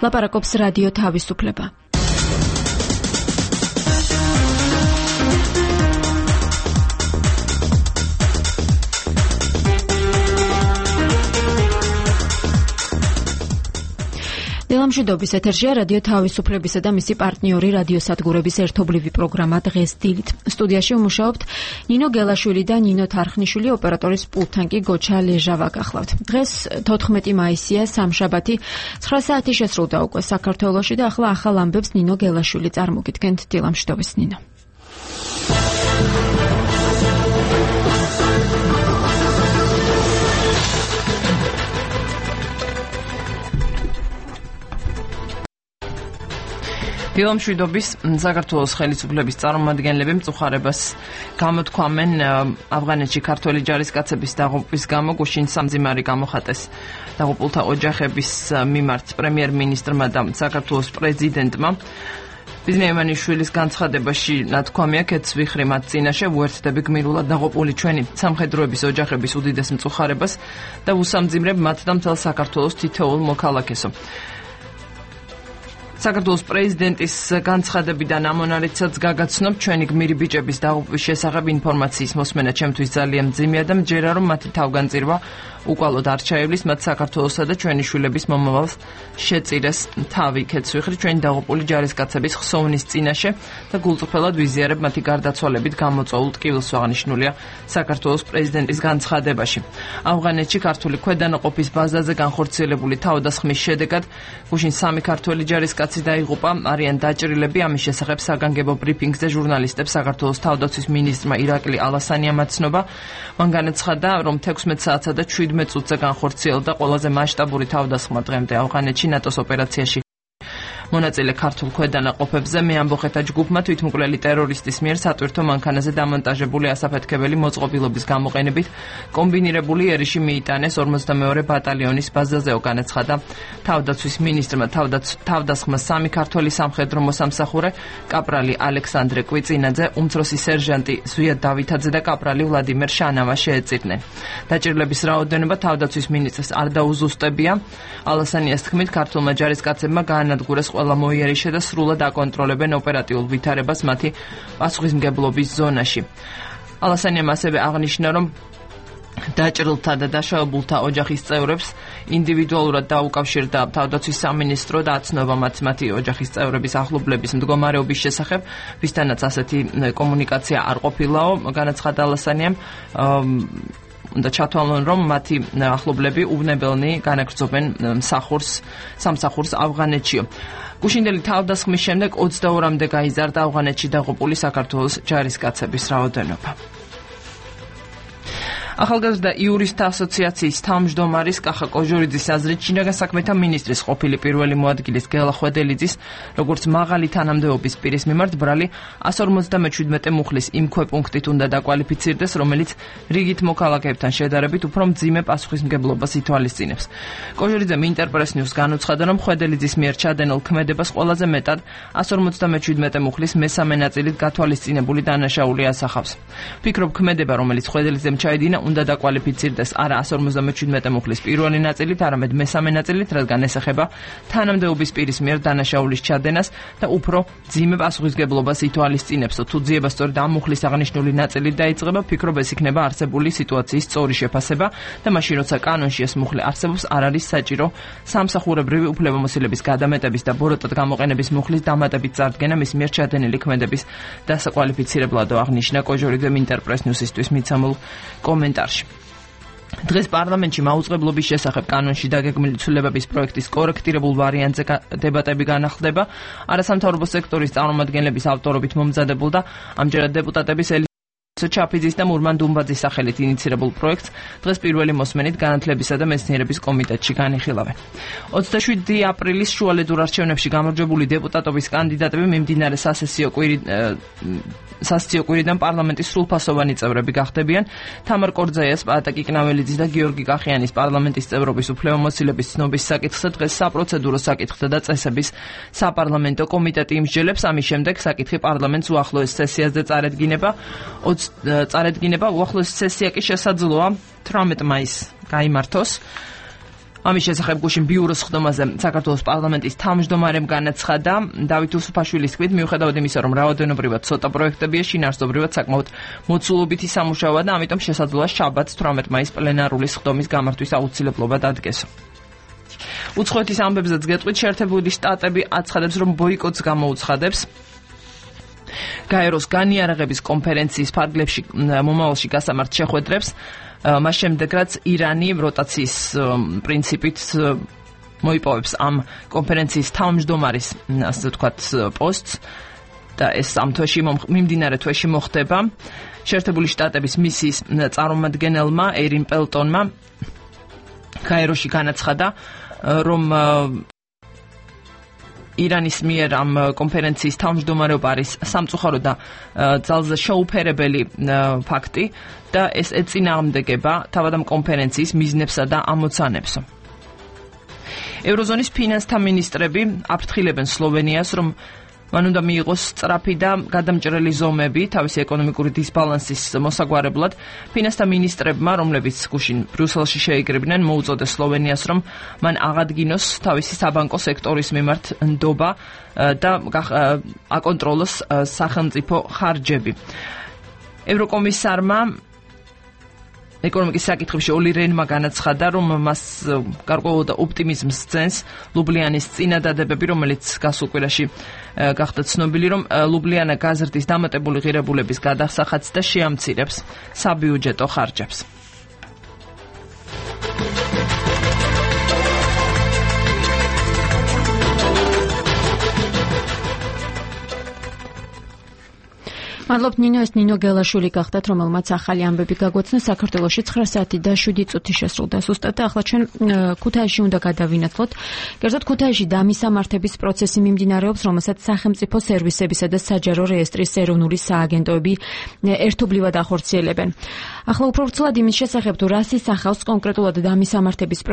ლაპარაკობს რადიო თავისუფლება. დილამშვიდობის ეთერშია რადიო თავისუფლებისა და მისი პარტნიორი რადიოსადგურების ერთობლივი პროგრამა დღეს დილით. სტუდიაში ვმუშაობთ ნინო გელაშვილი და ნინო თარხნიშვილი, ოპერატორის პულტთან კი გოჩა ლეჟავა გახლავთ. დღეს 14 მაისია, სამშაბათი, 9 საათი შესრულდა უკვე საქართველოში და ახლა ახალ ამბებს ნინო გელაშვილი წარმოგიდგენთ. დილამშვიდობის ნინო. დილამშვიდობის საქართველოს ხელისუფლების წარმომადგენლები მწუხარებას გამოთქვამენ ავღანეთში ქართველი ჯარისკაცების დაღუპვის გამო გუშინ სამძიმარი გამოხატეს დაღუპულთა ოჯახების მიმართ პრემიერ-მინისტრმა და საქართველოს პრეზიდენტმა. ბიზნიევანიშვილის განცხადებაში ნათქვამია, კეთს ვიხრი მათ წინაშე, ვუერთდები გმირულად დაღუპული ჩვენი სამხედროების ოჯახების უდიდეს მწუხარებას და ვუსამძიმრებ მათ და მთელ საქართველოს თითოეულ მოქალაქესო. საქართველოს პრეზიდენტის განცხადებიდან ამონარიდსაც გაგაცნობ ჩვენი გმირი ბიჭების დაღუპვის შესახებ ინფორმაციის მოსმენა ჩემთვის ძალიან მძიმეა და მჯერა რომ მათი თავგანწირვა უკვალოდ არ ჩაივლის მათ საქართველოსა და ჩვენი შვილების მომავალს შეწირეს თავი. კეთს ვიხრი ჩვენი დაღუპული ჯარისკაცების ხსოვნის წინაშე და გულწრფელად ვიზიარებ მათი გარდაცვალებით გამოწვეულ ტკივილს, აღნიშნულია საქართველოს პრეზიდენტის განცხადებაში. ავღანეთში ქართული ქვედანაყოფის ბაზაზე განხორციელებული თავდასხმის შედეგად გუშინ 3 ქართველი ჯარისკაცი დაიღუპა, არიან დაჭრილები. ამის შესახებ საგანგებო ბრიფინგზე ჟურნალისტებს საქართველოს თავდაცვის მინისტრმა ირაკლი ალასანიამ აცნობა. მან განაცხადა, რომ 16 საათსა და 17 წუთზე განხორციელდა ყველაზე მასშტაბური თავდასხმა დღემდე ავღანეთში ნატოს ოპერაციაში. მონაწილე ქართულ ქვედანაყოფებზე მეამბოხეთა ჯგუფმა თვითმკვლელი ტერორისტის მიერ სატვირთო მანქანაზე დამონტაჟებული ასაფეთქებელი მოწყობილობის გამოყენებით კომბინირებული ერიში მიიტანეს 42 ბატალიონის ბაზაზეო, განაცხადა თავდაცვის მინისტრმა. თავდასხმას 3 ქართველი სამხედრო მოსამსახურე, კაპრალი ალექსანდრე კვიცინაძე, უმცროსი სერჟანტი ზვიად დავითაძე და კაპრალი ვლადიმერ შანავა შეეწირნენ. დაჭრილების რაოდენობა თავდაცვის მინისტრს არ დაუზუსტებია. ალასანიას თქმით, ქართულმა ჯარისკაცებმა გაანადგურეს ყველა მოიერიშე და სრულად აკონტროლებენ ოპერატიულ ვითარებას მათი პასუხისმგებლობის ზონაში. ალასანიამ ასევე აღნიშნა, რომ დაჭრილთა და დაშავებულთა ოჯახის წევრებს ინდივიდუალურად დაუკავშირდა თავდაცვის სამინისტრო და აცნობა მათი ოჯახის წევრების ახლობლების მდგომარეობის შესახებ, ვისთანაც ასეთი კომუნიკაცია არ ყოფილაო. განაცხადა ალასანიამ, უნდა ჩათვალონ, რომ მათი ახლობლები უვნებელნი განაგრძობენ სამსახურს ავღანეთშიო. გუშინდელი თავდასხმის შემდეგ 22-მდე გაიზარდა ავღანეთში დაღუპული საქართველოს ჯარისკაცების რაოდენობა. ახალგაზრდა იურისტთა ასოციაციის თავმჯდომარის კახა კოჟორიძის აზრით, შინაგან საქმეთა მინისტრის ყოფილი პირველი მოადგილის გელა ხვედელიძის, როგორც მაღალი თანამდებობის პირის მიმართ ბრალი 157 მუხლის იმ ქვეპუნქტით უნდა დაკვალიფიცირდეს, რომელიც რიგით მოქალაქეებთან შედარებით უფრო მძიმე პასუხისმგებლობას ითვალისწინებს. კოჟორიძემ ინტერპრეს ნიუს განუცხადა, რომ ხვედელიძის მიერ ჩადენილ ქმედებას ყველაზე მეტად 157 მუხლის მესამე ნაწილით გათვალისწინებული დანაშაული ასახავს. ფიქრობ, ქმედება, რომელიც ხვედელიძემ ჩაიდინა, უნდა დაკვალიფიცირდეს არა 157 მუხლის პირველი ნაწილით, არამედ მესამე ნაწილით, რადგან ესახება თანამდებობის პირის მიერ დანაშაულის ჩადენას და უფრო მძიმე პასუხისმგებლობას ითვალისწინებს. თუ ძიება სწორედ ამ მუხლის აღნიშნული ნაწილით დაიწყება, ფიქრობ, ეს იქნება არსებული სიტუაციის სწორი შეფასება და მაშინ, როცა კანონში ეს მუხლი არსებობს, არ არის საჭირო სამსახურებრივი უფლებამოსილების გადამეტების და ბოროტად გამოყენების მუხლის დამატებით წარდგენა მის მიერ ჩადენილი ქმედების დასაკვალიფიცირებლადო, აღნიშნა კოჟორიძემ ინტერპრეს ნიუსისთვის მიცემულ კომენტარში. დღეს პარლამენტში მაუწყებლობის შესახებ კანონში დაგეგმილი ცვლილებების პროექტის კორექტირებულ ვარიანტზე დებატები განახლდება. არასამთავრობო სექტორის წარმომადგენლების ავტორობით მომზადებულ და ამჯერად დეპუტატების ჩაფიძის და მურმან დუმბაძის სახელით ინიცირებულ პროექტს დღეს პირველი მოსმენით განათლებისა და მეცნიერების კომიტეტში განიხილავენ. 27 აპრილის შუალედურ არჩევნებში გამარჯვებული დეპუტატობის კანდიდატები მიმდინარე სასესიო კვირიდან პარლამენტის სრულფასოვანი წევრები გახდებიან. თამარ კორძაიას, პაატა კიკნაველიძის და გიორგი კახიანის პარლამენტის წევრობის უფლებამოსილების ცნობის საკითხზე დღეს საპროცედურო საკითხთა და წესების საპარლამენტო კომიტეტი იმსჯელებს. ამის შემდეგ საკითხი პარლამენტს უახლოეს სესიაზე წარედგინება. უახლოესი სესია კი შესაძლოა 18 მაისს გაიმართოს. ამის შესახებ გუშინ ბიუროს ხდომაზე საქართველოს პარლამენტის თავმჯდომარემ განაცხადა. დავით უსუფაშვილის თქმით, მიუხედავად იმისა, რომ რაოდენობრივად ცოტა პროექტებია, შინაარსობრივად საკმაოდ მოცულობითი სამუშაოა და ამიტომ შესაძლოა შაბათს 18 მაისს პლენარული ხდომის გამართვის აუცილებლობა დადგეს. უცხოეთის ამბებზეც გეტყვით, შეერთებული შტატები აცხადებს, რომ ბოიკოტს გამოუცხადებს. გაეროს განიარაღების კონფერენციის ფარგლებში მომავალში გასამართ შეხვედრებს, მას შემდეგ რაც ირანი როტაციის პრინციპით მოიპოვებს ამ კონფერენციის თავმჯდომარის, ასე ვთქვათ, პოსტს და ეს ამ თვეში მიმდინარე თვეში მოხდება. შეერთებული შტატების მისიის წარმომადგენელმა ერინ პელტონმა გაეროში განაცხადა, რომ ირანის მიერ ამ კონფერენციის თავმჯდომარეობა არის სამწუხარო და ძალზე შეუფერებელი ფაქტი და ეს ეწინააღმდეგება თავად ამ კონფერენციის მიზნებსა და ამოცანებს. ევროზონის ფინანსთა მინისტრები აფრთხილებენ სლოვენიას, რომ მან უნდა მიიღოს სწრაფი და გადამჭრელი ზომები თავისი ეკონომიკური დისბალანსის მოსაგვარებლად. ფინანსთა მინისტრებმა, რომლებიც გუშინ ბრიუსელში შეიკრიბნენ, მოუწოდეს სლოვენიას, რომ მან აღადგინოს თავისი საბანკო სექტორის მიმართ ნდობა და აკონტროლოს სახელმწიფო ხარჯები. ევროკომისარმა ეკონომიკის საკითხებში ოლი რენმა განაცხადა, რომ მას გარკვეულ ოპტიმიზმს სცემს ლუბლიანის წინადადებები, რომელიც გასულ კვირაში გახდა ცნობილი, რომ ლუბლიანა გაზრდის დამატებული ღირებულების გადასახადს და შეამცირებს საბიუჯეტო ხარჯებს. მადლობთ ნინო, ეს ნინო გელაშვილი გახდათ, რომელმაც ახალი ამბები გაგვაცნო. საქართველოში 9 საათი და 7 წუთი შესრულდა სუსტად და ახლა ჩვენ ქუთაისში უნდა გადავინაცვლოთ. კერძოდ ქუთაისში დამისამართების პროცესი მიმდინარეობს, რომელსაც სახელმწიფო სერვისებისა და საჯარო რეესტრის ეროვნული სააგენტოები ერთობლივად ახორციელებენ. ახლა უფრო ვრცლად იმის შესახებ, თუ რას ისახავს კონკრეტულად დამისამართების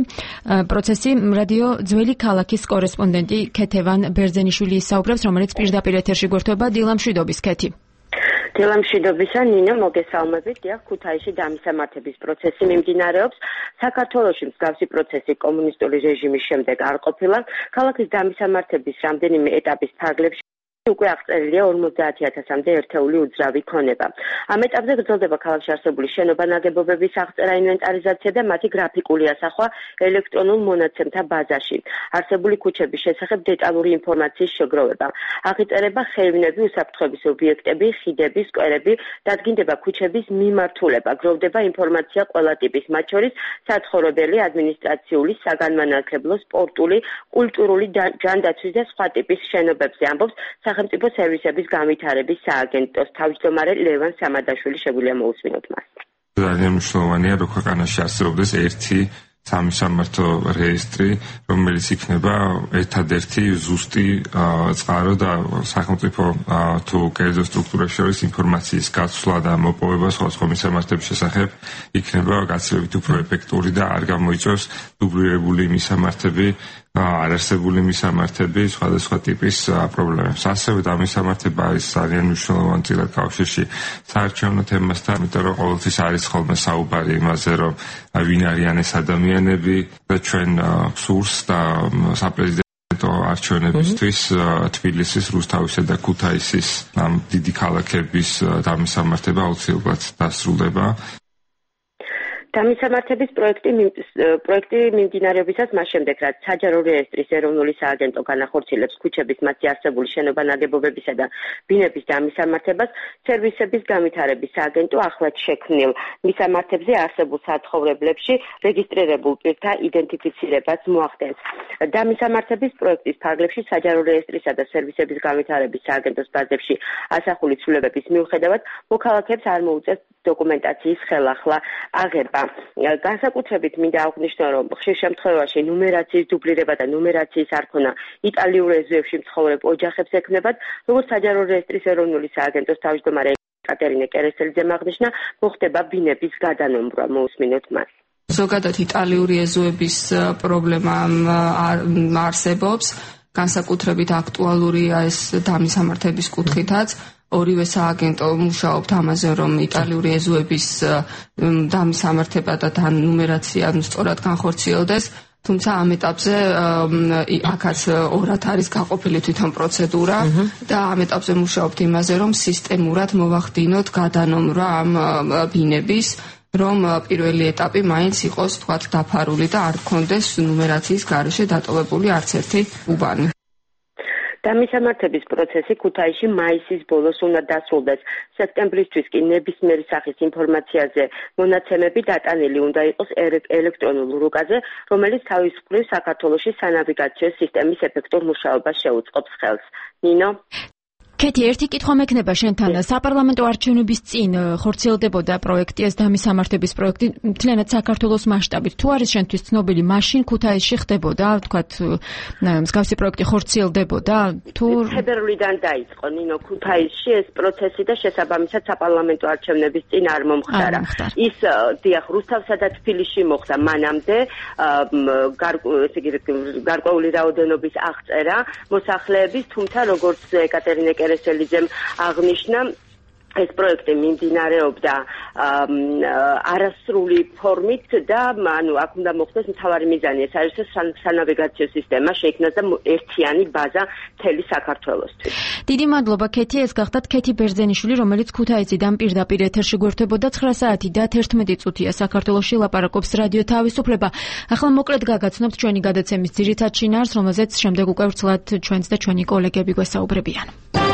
პროცესი, რადიო ძველი ქალაქის კორესპონდენტი ქეთევან ბერძენიშვილი ისაუბრებს, რომელიც პირდაპირ ეთერში გვერდება. დილამშვიდობის, ქეთი. დილამშვიდობისა, ნინო, მოგესალმებით. დიახ, ქუთაისში დამისამართების პროცესი მიმდინარეობს. საქართველოში მსგავსი პროცესი კომუნისტური რეჟიმის შემდეგ არ ყოფილა. ქალაქის დამისამართების რამდენიმე ეტაპის ფარგლებში უკვე აღწერილია 50,000-მდე ერთეული უძრავი ქონება. ამ ეტაპზე გრძელდება ქალაქში არსებული შენობა-ნაგებობების აღწერა, ინვენტარიზაცია და მათი გრაფიკული ასახვა ელექტრონულ მონაცემთა ბაზაში. არსებული ქუჩების შესახებ დეტალური ინფორმაციის შეგროვება. აღიწერება ხეივნები, უსაფრთხოების ობიექტები, ხიდები, სკვერები, დადგინდება ქუჩების მიმართულება, გროვდება ინფორმაცია ყველა ტიპის, მათ შორის საცხოვრებელი, ადმინისტრაციული, საგანმანათლებლო, სპორტული, კულტურული, ჯანდაცვის და სხვა ტიპის შენობებზე, ამბობს სახელმწიფო სერვისების განვითარების სააგენტოს თავმჯდომარე ლევან სამადაშვილი. შეგვიძლია მოусმინოთ მას. ძალიან მნიშვნელოვანია, რომ ქვეყანაში არსებობდეს ერთი სამისამართო რეესტრი, რომელიც იქნება ერთადერთი ზუსტი წყარო და სახელმწიფო თუ კერძო სტრუქტურებს შორის ინფორმაციის გაცვლა და მოპოვება სხვადასხვა მისამართების შესახებ იქნება გაცილებით უფრო ეფექტური და არ გამოიწვევს დუბლირებული მისამართები, არარსებული მისამართები, სხვადასხვა ტიპის პრობლემებს. ასევე დამისამართება არის ძალიან მნიშვნელოვანი წილად კავშირში საარჩევნო თემასთან, იმიტომ რომ ყოველთვის არის ხოლმე საუბარი იმაზე, რომ ვინ არიან ეს ადამიანები და ჩვენ სურს და საპრეზიდენტო არჩევნებისთვის თბილისის, რუსთავისა და ქუთაისის ამ დიდი ქალაქების დამისამართება აუცილებლად დასრულდება. დამისამართების პროექტი მიმდინარეობისას მას შემდეგ, რაც საჯარო რეესტრის ეროვნული სააგენტო განახორციელებს ქუჩების მასზე არსებული შენობა-ნაგებობებისა და ბინების დამისამართებას, სერვისების განვითარების სააგენტო ახლად შექმნილ მისამართებზე არსებულ საცხოვრებლებში რეგისტრირებულ პირთა იდენტიფიცირებას მოახდენს. დამისამართების პროექტის ფარგლებში საჯარო რეესტრისა და სერვისების განვითარების სააგენტოს ბაზებში ასახული ცვლილებების მიუხედავად, მოქალაქეებს არ მოუწევს დოკუმენტაციის ხელახლა აღება. განსაკუთრებით მინდა აღვნიშნო, რომ ხშირ შემთხვევაში ნუმერაციის დუბლირება და ნუმერაციის არქონა იტალიურ ეზოებში მცხოვრებ ოჯახებს ექმნებათ, როგორც საჯარო რეესტრის ეროვნული სააგენტოს თავმჯდომარე ეკატერინე კერესელიძემ აღნიშნა, მოხდება ბინების გადანომბრვა. მოусმინოთ მას. ზოგადად იტალიური ეზოების პრობლემა არსებობს, განსაკუთრებით აქტუალურია ეს დამისამართების კუთხითაც. ორივე სააგენტო მუშაობთ ამაზე, რომ იტალიური ეზოების დამისამართება და დანუმერაცია სწორად განხორციელდეს. თუმცა ამ ეტაპზე აქაც ორად არის გაყოფილი თვითონ პროცედურა და ამ ეტაპზე მუშაობთ იმაზე, რომ სისტემურად მოვახდინოთ გადანომრვა ამ ბინების, რომ პირველი ეტაპი მაინც იყოს თქვათ დაფარული და არ გქონდეს ნუმერაციის გარეშე დატოვებული არც ერთი უბანი. დამისამართების პროცესი ქუთაისში მაისის ბოლოს უნდა დასრულდეს. სექტემბრისთვის კი ნებისმიერი სახის ინფორმაციაზე მონაცემები დატანილი უნდა იყოს ელექტრონულ რუკაზე, რომელიც თავის მხრივ საქართველოში სანავიგაციო სისტემის ეფექტურ მუშაობას შეუწყობს ხელს. ნინო? კეთი, ერთი კითხვა მექნება შენთან. საპარლამენტო არჩევნების წინ ხორციელდებოდა პროექტი, ეს დამისამართების პროექტი მთლიანად საქართველოს მასშტაბით. თუ არის შენთვის ცნობილი, მაშინ ქუთაისში ხდებოდა, თქვათ, მსგავსი პროექტი ხორციელდებოდა? თუ თებერვლიდან დაიწყო, ნინო, ქუთაისში ეს პროცესი და შესაბამისად საპარლამენტო არჩევნების წინ არ მომხდარა. ის დიახ, რუსთავსა და თბილისში მოხდა მანამდე, გარკვეული რაოდენობის აღწერა მოსახლეების, თუმცა როგორც ეკატერინე კერესელიძემ აღნიშნა, ეს პროექტი მიმდინარეობდა არასრული ფორმით და აქ უნდა მოხდეს მთავარი მიზანი, ეს არის სანავიგაციო სისტემა შეიქმნას და ერთიანი ბაზა მთელი საქართველოსთვის. დიდი მადლობა, კეთი, ეს გახდათ კეთი ბერძენიშვილი, რომელიც ქუთაისიდან პირდაპირ ეთერში გვერდებოდა. 9 საათი და 11 წუთია საქართველოში ლაპარაკობს რადიო თავისუფლება. ახლა მოკლედ გაგაცნობთ ჩვენი გადაცემის ძირითად შინაარსს, რომელზეც შემდეგ უკვე ვრცლად ჩვენც და ჩვენი კოლეგები გვესაუბრებიან.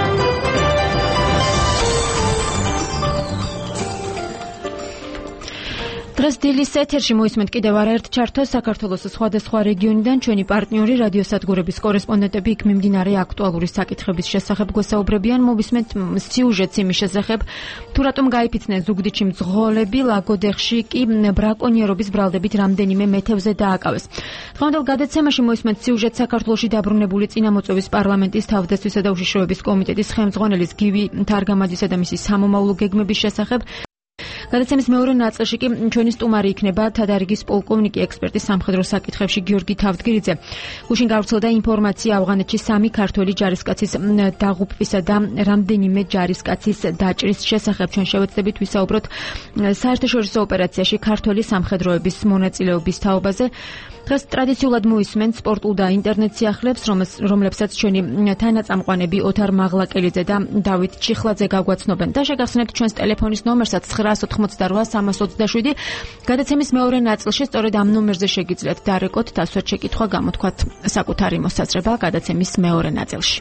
დღეს დილის ეთერში მოისმენთ კიდევ არაერთ ჩართოს საქართველოს სხვადასხვა რეგიონიდან ჩვენი პარტნიორი რადიოსადგურების კორესპონდენტები იქ მიმდინარე აქტუალური საკითხების შესახებ გვესაუბრებიან. მოვისმენთ სიუჟეტს იმის შესახებ, თუ რატომ გაიფიცნენ ზუგდიდში მძღოლები, ლაგოდეხში კი ბრაკონიერობის ბრალდებით რამდენიმე მეთევზე დააკავეს. დღევანდელ გადაცემაში მოისმენთ სიუჟეტს საქართველოში დაბრუნებული წინამოწვევის პარლამენტის თავდაცვისა და უშიშროების კომიტეტის ხელმძღვანელის გივი თარგამაძისა და მისი სამომავლო გეგმების შესახებ. გადაცემის მეორე ნაწილში კი ჩვენი სტუმარი იქნება თადარიგის პოლკოვნიკი ექსპერტი სამხედრო საკითხებში გიორგი თავდგირიძე. გუშინ გავრცელდა ინფორმაცია ავღანეთში 3 ქართველი ჯარისკაცის დაღუპვისა და რამდენიმე ჯარისკაცის დაჭრის შესახებ. ჩვენ შევეცდებით ვისაუბროთ საერთაშორისო ოპერაციაში ქართველი სამხედროების მონაწილეობის თაობაზე. დღეს ტრადიციულად მოისმენთ სპორტულ და ინტერნეტ სიახლეებს, რომლებსაც ჩვენი თანაწამყვანები ოთარ მაღლაკელიძე და დავით ჩიხლაძე გაგვაცნობენ და შეგახსენებთ ჩვენს ტელეფონის ნომერსაც 988-327. გადაცემის მეორე ნაწილში სწორედ ამ ნომერზე შეგიძლიათ დარეკოთ და ასვათ შეკითხვა გამოთქვათ საკუთარი მოსაზრება გადაცემის მეორე ნაწილში.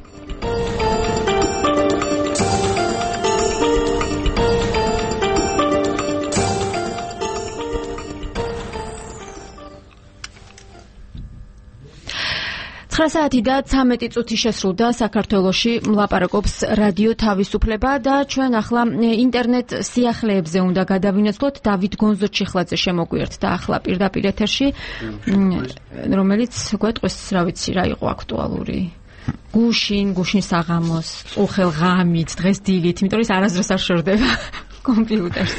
საათი და 13 წუთი შესრულდა. საქართველოში ლაპარაკობს რადიო თავისუფლება და ჩვენ ახლა ინტერნეტ სიახლეებზე უნდა გადავინაცვლოთ. დავით გონზო ჩიხლაძე შემოგვიერთდა ახლა პირდაპირ ეთერში, რომელიც გვეტყვის, რა ვიცი, რა იყო აქტუალური. გუშინ საღამოს, უხელ ღამით, დღეს დილით, იმიტომ რომ ის არასდროს არ შორდება კომპიუტერს.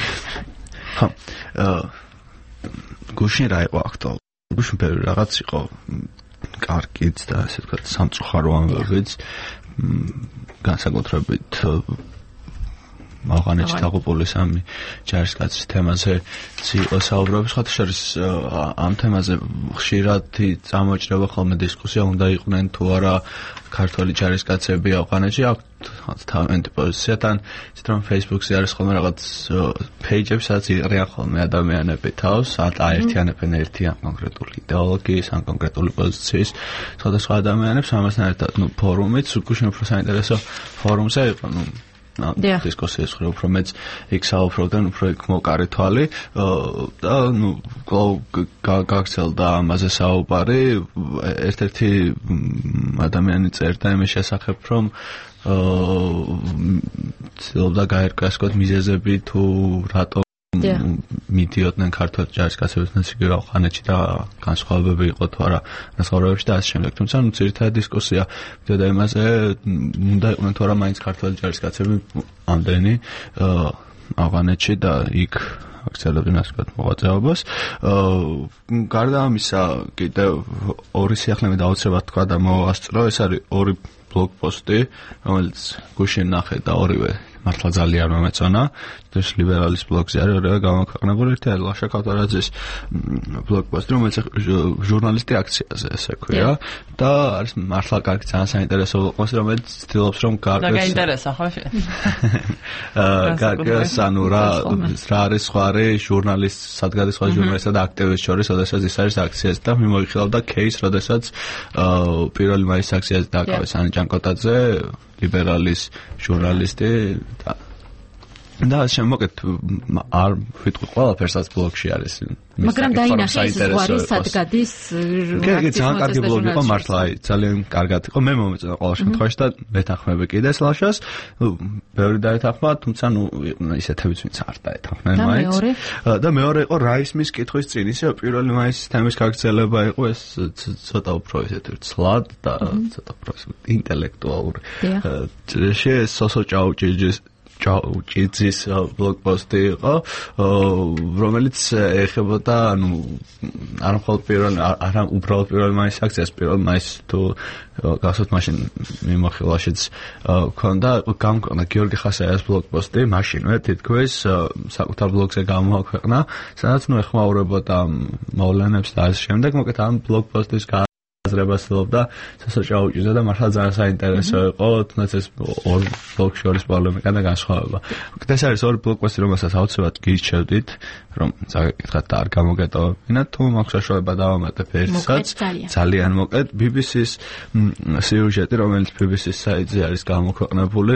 გუშინ რა იყო აქტუალური? გუშინ ბევრი რაღაც იყო. კარგიც და ასე ვთქვათ სამწუხარო ამბებიც განსაკუთრებით ავღანეთში დაღუპული 3 ჯარისკაცის თემაზე იყო საუბრობი. ხათაშორის ამ თემაზე ხშირად წამოჭრება ხოლმე დისკუსია, უნდა იყვნენ თუ არა ქართველი ჯარისკაცები ავღანეთში. აქვს თავიანთი პოზიცია, თან ისეთ რომ Facebook-ზე არის ხოლმე რაღაც პეიჯები, სადაც იყრიან ხოლმე ადამიანები თავს, აერთიანებენ ერთი ან კონკრეტული იდეოლოგიის ან კონკრეტული პოზიციის სხვადასხვა ადამიანებს. ამასთან ერთად ფორუმიც გუშინ უფრო საინტერესო ფორუმზე იყო, დისკუსიის ხრი უფრო მეც იქ საუბრობდნენ, უფრო იქ მოკარი თვალი და გაგრძელდა ამაზე საუბარი. ერთ-ერთი ადამიანი წერდა იმის შესახებ, რომ ცდილობდა გაერკვიას მიზეზები თუ რატომ მიდიოდნენ ქართველ ჯარისკაცებთან სიგივე ავღანეთში და განსხვავებები იყო თუ არა განსხვავებებში და ასე შემდეგ. თუმცა ძირითადი დისკუსია მიდოდა იმაზე, უნდა იყვნენ თუ არა მაინც ქართველ ჯარისკაცები ამდენი ავღანეთში და იქ აქცევდნენ ასე ვთქვათ მოღვაწეობას. გარდა ამისა, კიდევ ორი სიახლე მე დაუცებად თქვა და მოვასწრო, ეს არის ორი ბლოგპოსტი, რომელიც გუშინ ნახე და ორივე მართლა ძალიან მომეწონა. ეს ლიბერალის ბლოგზე არის ორივე გამოქვეყნებული. ერთი არის ლაშა ქავთარაძის ბლოგპოსტი, რომელიც ჟურნალისტი აქციაზე ესე ქვია და არის მართლა კარგი ძალიან საინტერესო ბლოგპოსტი, რომელიც ცდილობს რომ კარგად გაინტერესა ხო? კარგად ანუ რა არის სხვა ჟურნალისტ, სადგარის სხვა ჟურნალისტსა და აქტივისტ შორის, როდესაც ის არის აქციაზე და მიმოიხილავდა кейს, როდესაც 1 მაისის აქციაზე დააკავეს ანი ჭანკოტაძე, ლიბერალის ჟურნალისტი და შემოგეთ არ ვიტყვი ყველაფერსაც ბლოგში არის. მაგრამ დაინახე ეს ზღვარი სადგადის ძალიან კარგი ბლოგი იყო მართლა, ძალიან კარგად იყო. მე მომეწონა ყოველ შემთხვევაში და მეთანხმები კიდეს ლაშას. ბევრი დაეთანხმა, თუმცა ისეთებიც ვინც არ დაეთანხმნენ მაინც. და მეორე იყო რაისმის კითხვის წინ, ისე 1 მაისის თემის გაგრძელება იყო, ეს ცოტა უფრო ისეთი ცლად და ცოტა უფრო ინტელექტუალური. სოსო ჭაუჭიძის ბლოგპოსტი იყო, რომელიც ეხებოდა, არ მხოლოდ არა უბრალოდ 1 მაისის აქციას, 1 მაისს თუ გახსოვთ მაშინ მიმოხილვაშიც ქონდა გამქვეყნა გიორგი ხასაიას ბლოგპოსტი, მაშინვე თითქოს საკუთარ ბლოგზე გამოაქვეყნა, სადაც ეხმაურებოდა მოვლენებს და ამ შემდეგ, მოკეთ ამ ბლოგპოსტის აზრებას ცდილობდა სოსო ჭაუჭიძე და მართლა ძალიან საინტერესო იყო, თუნდაც ეს ორ ბლოგ შორის პოლემიკა და განსხვავება. ეს არის ორი ბლოგპოსტი, რომელსაც აუცილებლად გირჩევდით, რომ წაგეკითხათ და არ გამოგეტოვებინათ, თუ მაქვს საშუალება დავამატებ ერთსაც, ძალიან მოკეთ BBC-ს სიუჟეტი, რომელიც BBC-ს საიტზე არის გამოქვეყნებული,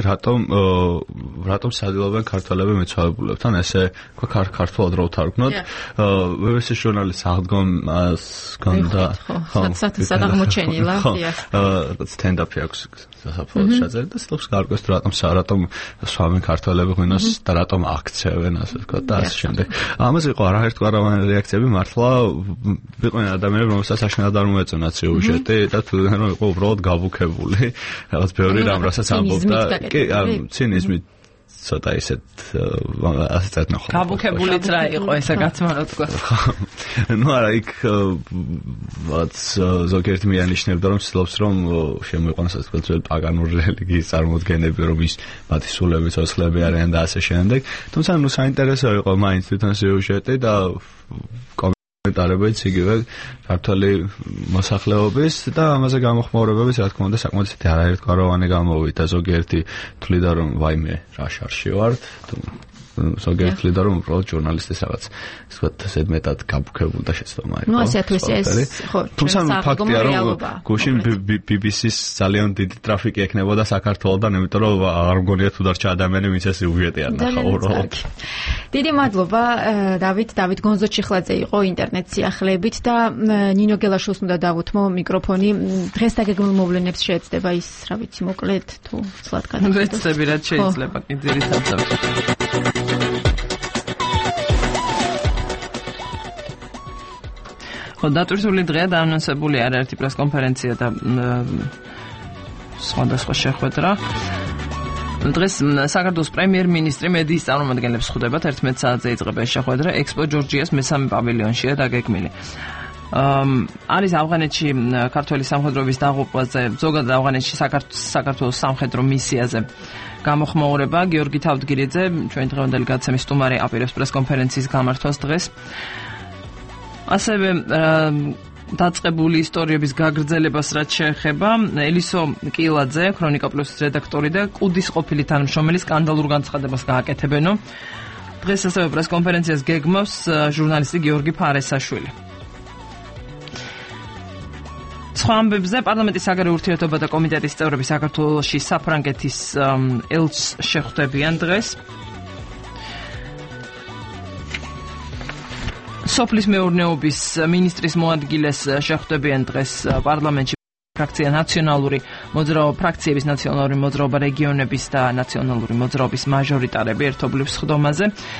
რატომ სადილობენ ქართველები მეცვალებულებთან, ესე ქართულად რო ვთარგმნოთ, BBC-ს ჟურნალის აღდგომას გონდა აღმოჩენილა, stand-up-ი აქვს საფრთხე შეძლებს და სწორს გარკვევს რატომ სვამენ ქართველები ღვინოს და რატომ აქცევენ ასე ვთქვათ და ასე შემდეგ. ამაზე იყო არაერთგვაროვანი რეაქციები, მართლა ვიყვნენ ადამიანები, რომელსაც საშინელად არ მოეწონათ სიუჟეტი და თვითონ რომ იყო უბრალოდ გაბუქებული, რაღაც ბევრი რამ რასაც ამბობდა, კი, ცინიზმით ცოტა ისეთ ასეც ნახო. გაბუქებულიც რა იყო ესე გაცმარო თქვა. არა, იქ ზოგიერთი მიანიშნებდა რომ ცდილობს რომ შემოიყვანოს ასე ვთქვათ ძველი პაგანური რელიგიის წარმოდგენები, რომ ის მათი სულები, ცოცხლები არიან და ასე შემდეგ. თუმცა საინტერესო იყო მაინც თვითონ სიუჟეტი და კომენტარებიც იგივე ქართული მოსახლეობის და ამაზე გამოხმაურებების, რა თქმა უნდა, საკმაოდ ისეთი არაერთგვაროვანი გამოვიდა. ზოგიერთი თვლიდა რომ ვაიმე რა შარში ვარ, ზოგიერთი თვლიდა რომ უბრალოდ ჟურნალისტის რაღაც ისე ვთქვათ ზედმეტად გაბუქებული და შეცდომა იყო. ასე თუ ეს ხო, თუმცა ფაქტია რომ გუშინ BBC-ს ძალიან დიდი ტრაფიკი ექნებოდა საქართველოსთან, იმიტომ რომ არ მგონია თუ დარჩა ადამიანი, ვინც ეს სიუჟეტი არ ნახა უბრალოდ. დიდი მადლობა დავით გონზოჩიხლაძე იყო ინტერნეტ სიახლეებით და ნინო გელაშვილს უნდა დავუთმო მიკროფონი. დღეს დაგეგმილ მოვლენებს შეეცდება ის, რა ვიცი, მოკლედ თუ ცლად გადავიდეთ. ვეცდები რაც შეიძლება, კი ძირითადად. ხო, დატვირთული დღეა დაანონსებული არაერთი პრესკონფერენცია და სხვადასხვა შეხვედრა. დღეს საქართველოს პრემიერ-მინისტრი მედიის წარმომადგენლებს ხვდებათ, 11 საათზე იწყება ეს შეხვედრა, ექსპო ჯორჯიას მესამე პავილიონშია დაგეგმილი. არის ავღანეთში ქართველი სამხედროების დაღუპვაზე, ზოგადად ავღანეთში საქართველოს სამხედრო მისიაზე გამოხმაურება. გიორგი თავდგირიძე, ჩვენი დღევანდელი გადაცემის სტუმარი, აპირებს პრესკონფერენციის გამართვას დღეს. ასევე დაწყებული ისტორიების გაგრძელებას რაც შეეხება, ელისო კილაძე, ქრონიკა პლუსის რედაქტორი და კუდის ყოფილი თანამშრომელი სკანდალურ განცხადებას გააკეთებენო. დღეს ასევე პრესკონფერენციას გეგმავს ჟურნალისტი გიორგი ფარესაშვილი. სხვა ამბებზე პარლამენტის საგარეო ურთიერთობათა კომიტეტის წევრები საქართველოში საფრანგეთის ელჩს შეხვდებიან დღეს. სოფლის მეურნეობის მინისტრის მოადგილეს შეხვდებიან დღეს პარლამენტში ფრაქციების ნაციონალური მოძრაობა რეგიონების და ნაციონალური მოძრაობის მაჟორიტარები ერთობლივ სხდომაზე.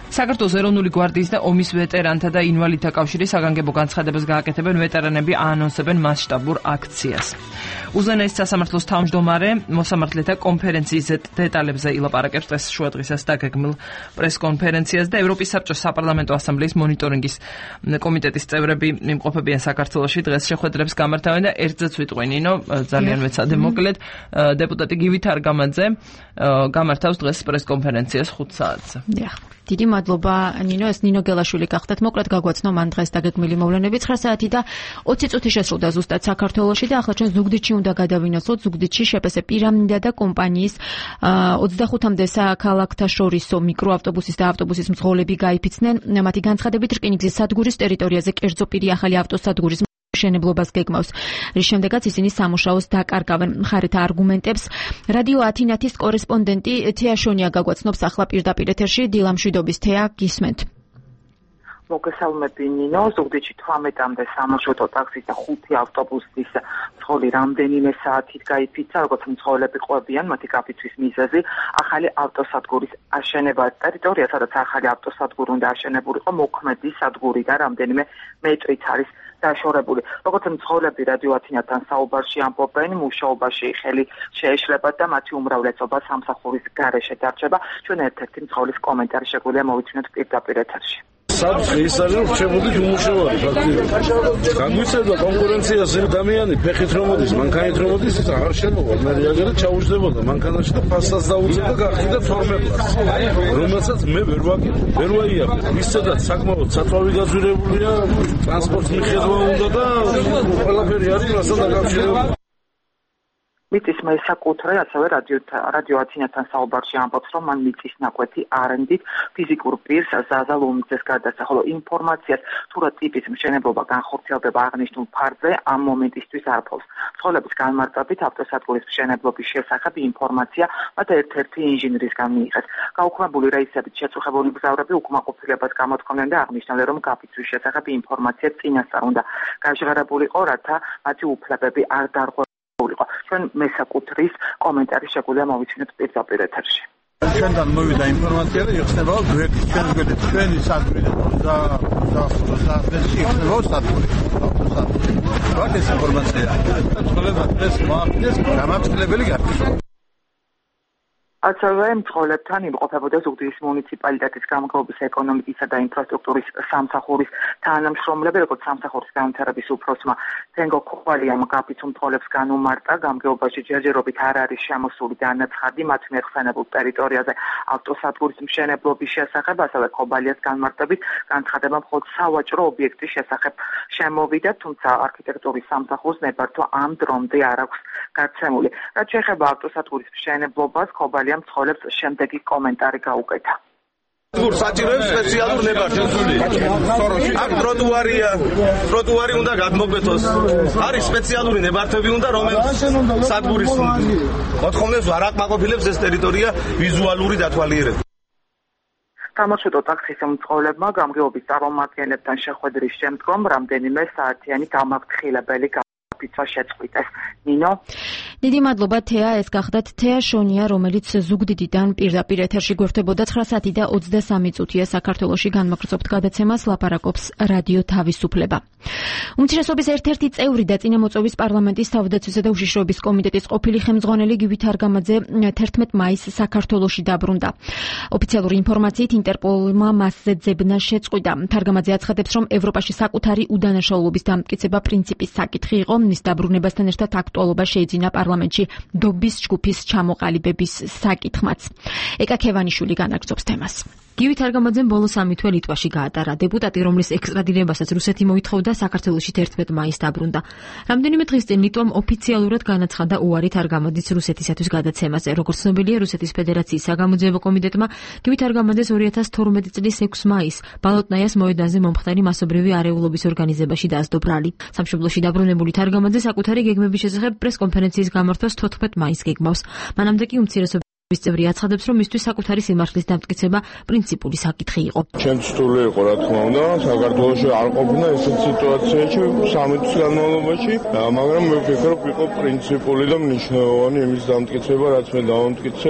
საქართველოს ეროვნული გვარდიის და ომის ვეტერანთა და ინვალიდთა კავშირი საგანგებო განცხადებას გააკეთებენ, ვეტერანები აანონსებენ მასშტაბურ აქციას. უზენაეს სასამართლოს თავმჯდომარე მოსამართლეთა კონფერენციის დეტალებზე ილაპარაკებს დღეს შუადღისას დაგეგმილ პრესკონფერენციას და ევროპის საბჭოს საპარლამენტო ასამბლეის მონიტორინგის კომიტეტის წევრები იმყოფებიან საქართველოში. დღეს შეხვედრებს გამართავენ და ერთზეც ვიტყვი ნინო, ძალიან მეცადე მოკლედ, დეპუტატი გივით არგამაძე გამართავს დღეს პრესკონფერენციას 5 საათზე. დიდი მადლობა ნინო, ეს ნინო გელაშვილი გახდათ. მოკლედ გაგვაცნო მან დღეს დაგეგმილი მოვლენები 9 საათი და 20 წუთი შესრულდა ზუსტად საქართველოში და ახლა ჩვენ ზუგდიდში უნდა გადავინაცვლოთ. ზუგდიდში შეპესე პირამიდა და კომპანიის 25-მდე საქალაქთა შორისო მიკროავტობუსის და ავტობუსის მძღოლები გაიფიცნენ. მათი განცხადებით რკინიგზის სადგურის ტერიტორიაზე კერძო პირი ახალი ავტოსადგურის მშენებლობას გეგმავს, რის შემდეგაც ისინი სამუშაოს დაკარგავენ. მხარეთა არგუმენტებს რადიო ათინათის კორესპონდენტი თეა შონია გაგვაცნობს ახლა პირდაპირ ეთერში. დილა მშვიდობის თეა, გისმენთ. მოგესალმები ნინო, ზუგდიდში 18-მდე სამარშრუტო ტაქსის და 5 ავტობუსის მძღოლი რამდენიმე საათით გაიფიცა, როგორც მძღოლები ყვებიან მათი გაფიცვის მიზეზი ახალი ავტოსადგურის აშენება. ტერიტორია, სადაც ახალი ავტოსადგური უნდა აშენებულიყო, მოქმედი სადგური და რამდენიმე მეტრით არის დაშორებული. როგორც მძღოლები რადიო ათინათთან საუბარში ამბობენ, მუშაობაში ხელი შეეშლება და მათი უმრავლესობა სამსახურის გარეშე დარჩება. ჩვენ ერთ-ერთი მძღოლის კომენტარი შეგვიძლია მოვიცნოთ პირდაპირ ეთერში. საფრთხე ის არის, რომ ხდებოდით უმუშავარი ფაქტიურად. განგვიცედა კონკურენციას ადამიანი ფეხით რომ მოდის, მანქანით რომ მოდის, ის აღარ შენობოდა. მე რეაგერად ჩაუждდებოდა მანქანაში და ფასსაც დაუწევდა გახდა 12 ლარს. რომელსაც მე ვერ ვაიარებ. ისედაც საკმაოდ სათვალე გაზვირებულია, ტრანსპორტის მიხელვა უნდა და ყველაფერი არის რასაც დაკავშირებული. მიწის მესაკუთრე ასევე რადიო ათინათთან საუბარში ამბობს, რომ მან მიწის ნაკვეთი არენდით ფიზიკურ პირს ზაზა ლომიძეს გადასცა, ხოლო ინფორმაციას თუ რა ტიპის მშენებლობა განხორციელდება აღნიშნულ ფარგლზე ამ მომენტისთვის არ ფლობს. მძღოლების განმარტებით ავტოსადგურის მშენებლობის შესახებ ინფორმაცია მათ ერთ-ერთი ინჟინერისგან მიიღეს. გაუქმებული რეისებით შეწუხებული მგზავრები უკმაყოფილებას გამოთქვამდნენ და აღნიშნავდნენ, რომ გაფიცვის შესახებ ინფორმაცია წინასწარ უნდა გაჟღერებულიყო, რათა მათი უფლებები არ დარღვევულიყო. ჩვენ მესაკუთრის კომენტარი შეგვიძლია მოვიცინოთ პირდაპირ ეთერში. ჩვენთან მოვიდა ინფორმაცია და იხსნება ჩვენი სადგური და სადგური. რა ეს ინფორმაცია? მძღოლებმა ეს მოახდინეს გამაცხადებელი გახდა. ასევე მძღოლებთან იმყოფებოდა ზუგდიდის მუნიციპალიტეტის გამგეობის ეკონომიკისა და ინფრასტრუქტურის სამსახურის თანამშრომლები, როგორც სამსახურის განვითარების უფროსმა თენგო ქოვალიამ გაფიცულ მძღოლებს განუმარტა, გამგეობაში ჯერჯერობით არ არის შემოსული დანაცხადი მათ მიერ ხსენებულ ტერიტორიაზე ავტოსადგურის მშენებლობის შესახებ, ასევე ქოვალიას განმარტებით განცხადება მხოლოდ სავაჭრო ობიექტის შესახებ შემოვიდა, თუმცა არქიტექტურის სამსახურს ნებართვა ამ დრომდე არ აქვს გაცემული. რაც შეეხება ავტოსადგურის მშენებლობას, ქოვალია მძღოლებს შემდეგი კომენტარი გაუკეთა. საჭიროებს სპეციალურ ნებართვას. აქ ტროტუარი უნდა გადმოგვეთოს. არის სპეციალური ნებართვები უნდა, რომელიც სადგურის მოთხოვნებს არ აკმაყოფილებს ეს ტერიტორია ვიზუალური დათვალიერებით. სამარშრუტო ტაქსის მძღოლებმა გამგეობის წარმომადგენლებთან შეხვედრის შემდგომ რამდენიმე საათიანი გამაფრთხილებელი გაფიცვა შეწყვიტეს. ნინო, დიდი მადლობა თეა, ეს გახდათ თეა შონია, რომელიც ზუგდიდიდან პირდაპირ ეთერში გვერდებოდა. 9 საათი და 23 წუთია საქართველოში. განმაგრძობთ გადაცემას, ლაპარაკობს რადიო თავისუფლება. უმცირესობის ერთ-ერთი წევრი და წინამოწვევის პარლამენტის თავდაცვისა და უშიშროების კომიტეტის ყოფილი ხელმძღვანელი გივით არგამაძე 11 მაისს საქართველოში დაბრუნდა. ოფიციალური ინფორმაციით ინტერპოლმა მასზე ძებნა შეწყვიტა. თარგამაძე აცხადებს, რომ ევროპაში საკუთარი უდანაშაულობის დამტკიცება პრინციპის საკითხი იყო. მის დაბრუნებასთან ერთად აქტუალობა შეიძინა პარლამენტში დობის ჯგუფის ჩამოყალიბების საკითხმაც. ეკა ქევანიშვილი განაგრძობს თემას. გივით არგამაძემ ბოლო 3 თვე ლიტვაში გაატარა. დეპუტატი, რომლის ექსტრადირებასაც რუსეთი მოითხოვდა, საქართველოში 11 მაისს დაბრუნდა. რამდენიმე დღის წინ ლიტვამ ოფიციალურად განაცხადა უარი არგამაძის რუსეთისათვის გადაცემაზე. როგორც ცნობილია, რუსეთის ფედერაციის საგამოძიებო კომიტეტმა გივით არგამაძეს 2012 წლის 6 მაისს ბალოტნაიას მოედანზე მომხდარი მასობრივი არეულობის ორგანიზებაში დაასდო ბრალი. სამშობლოში დაბრუნებული არგამაძე საკუთარი გეგმების შესახებ პრესკონფერენციის გამართვას 14 მაისს გეგმავს. მანამდე კი უმცირესობის წევრი აცხადებს, რომ მისთვის საკუთარი სიმართლის დამტკიცება პრინციპული საკითხი იყო. ჩემ სრული იყო, რა თქმა უნდა, საქართველოში არ ყოფნა ესეთ სიტუაციაში 13 წლის განმავლობაში, მაგრამ მე ვფიქრობ, იყო პრინციპული და მნიშვნელოვანი იმის დამტკიცება, რაც მე დავამტკიცე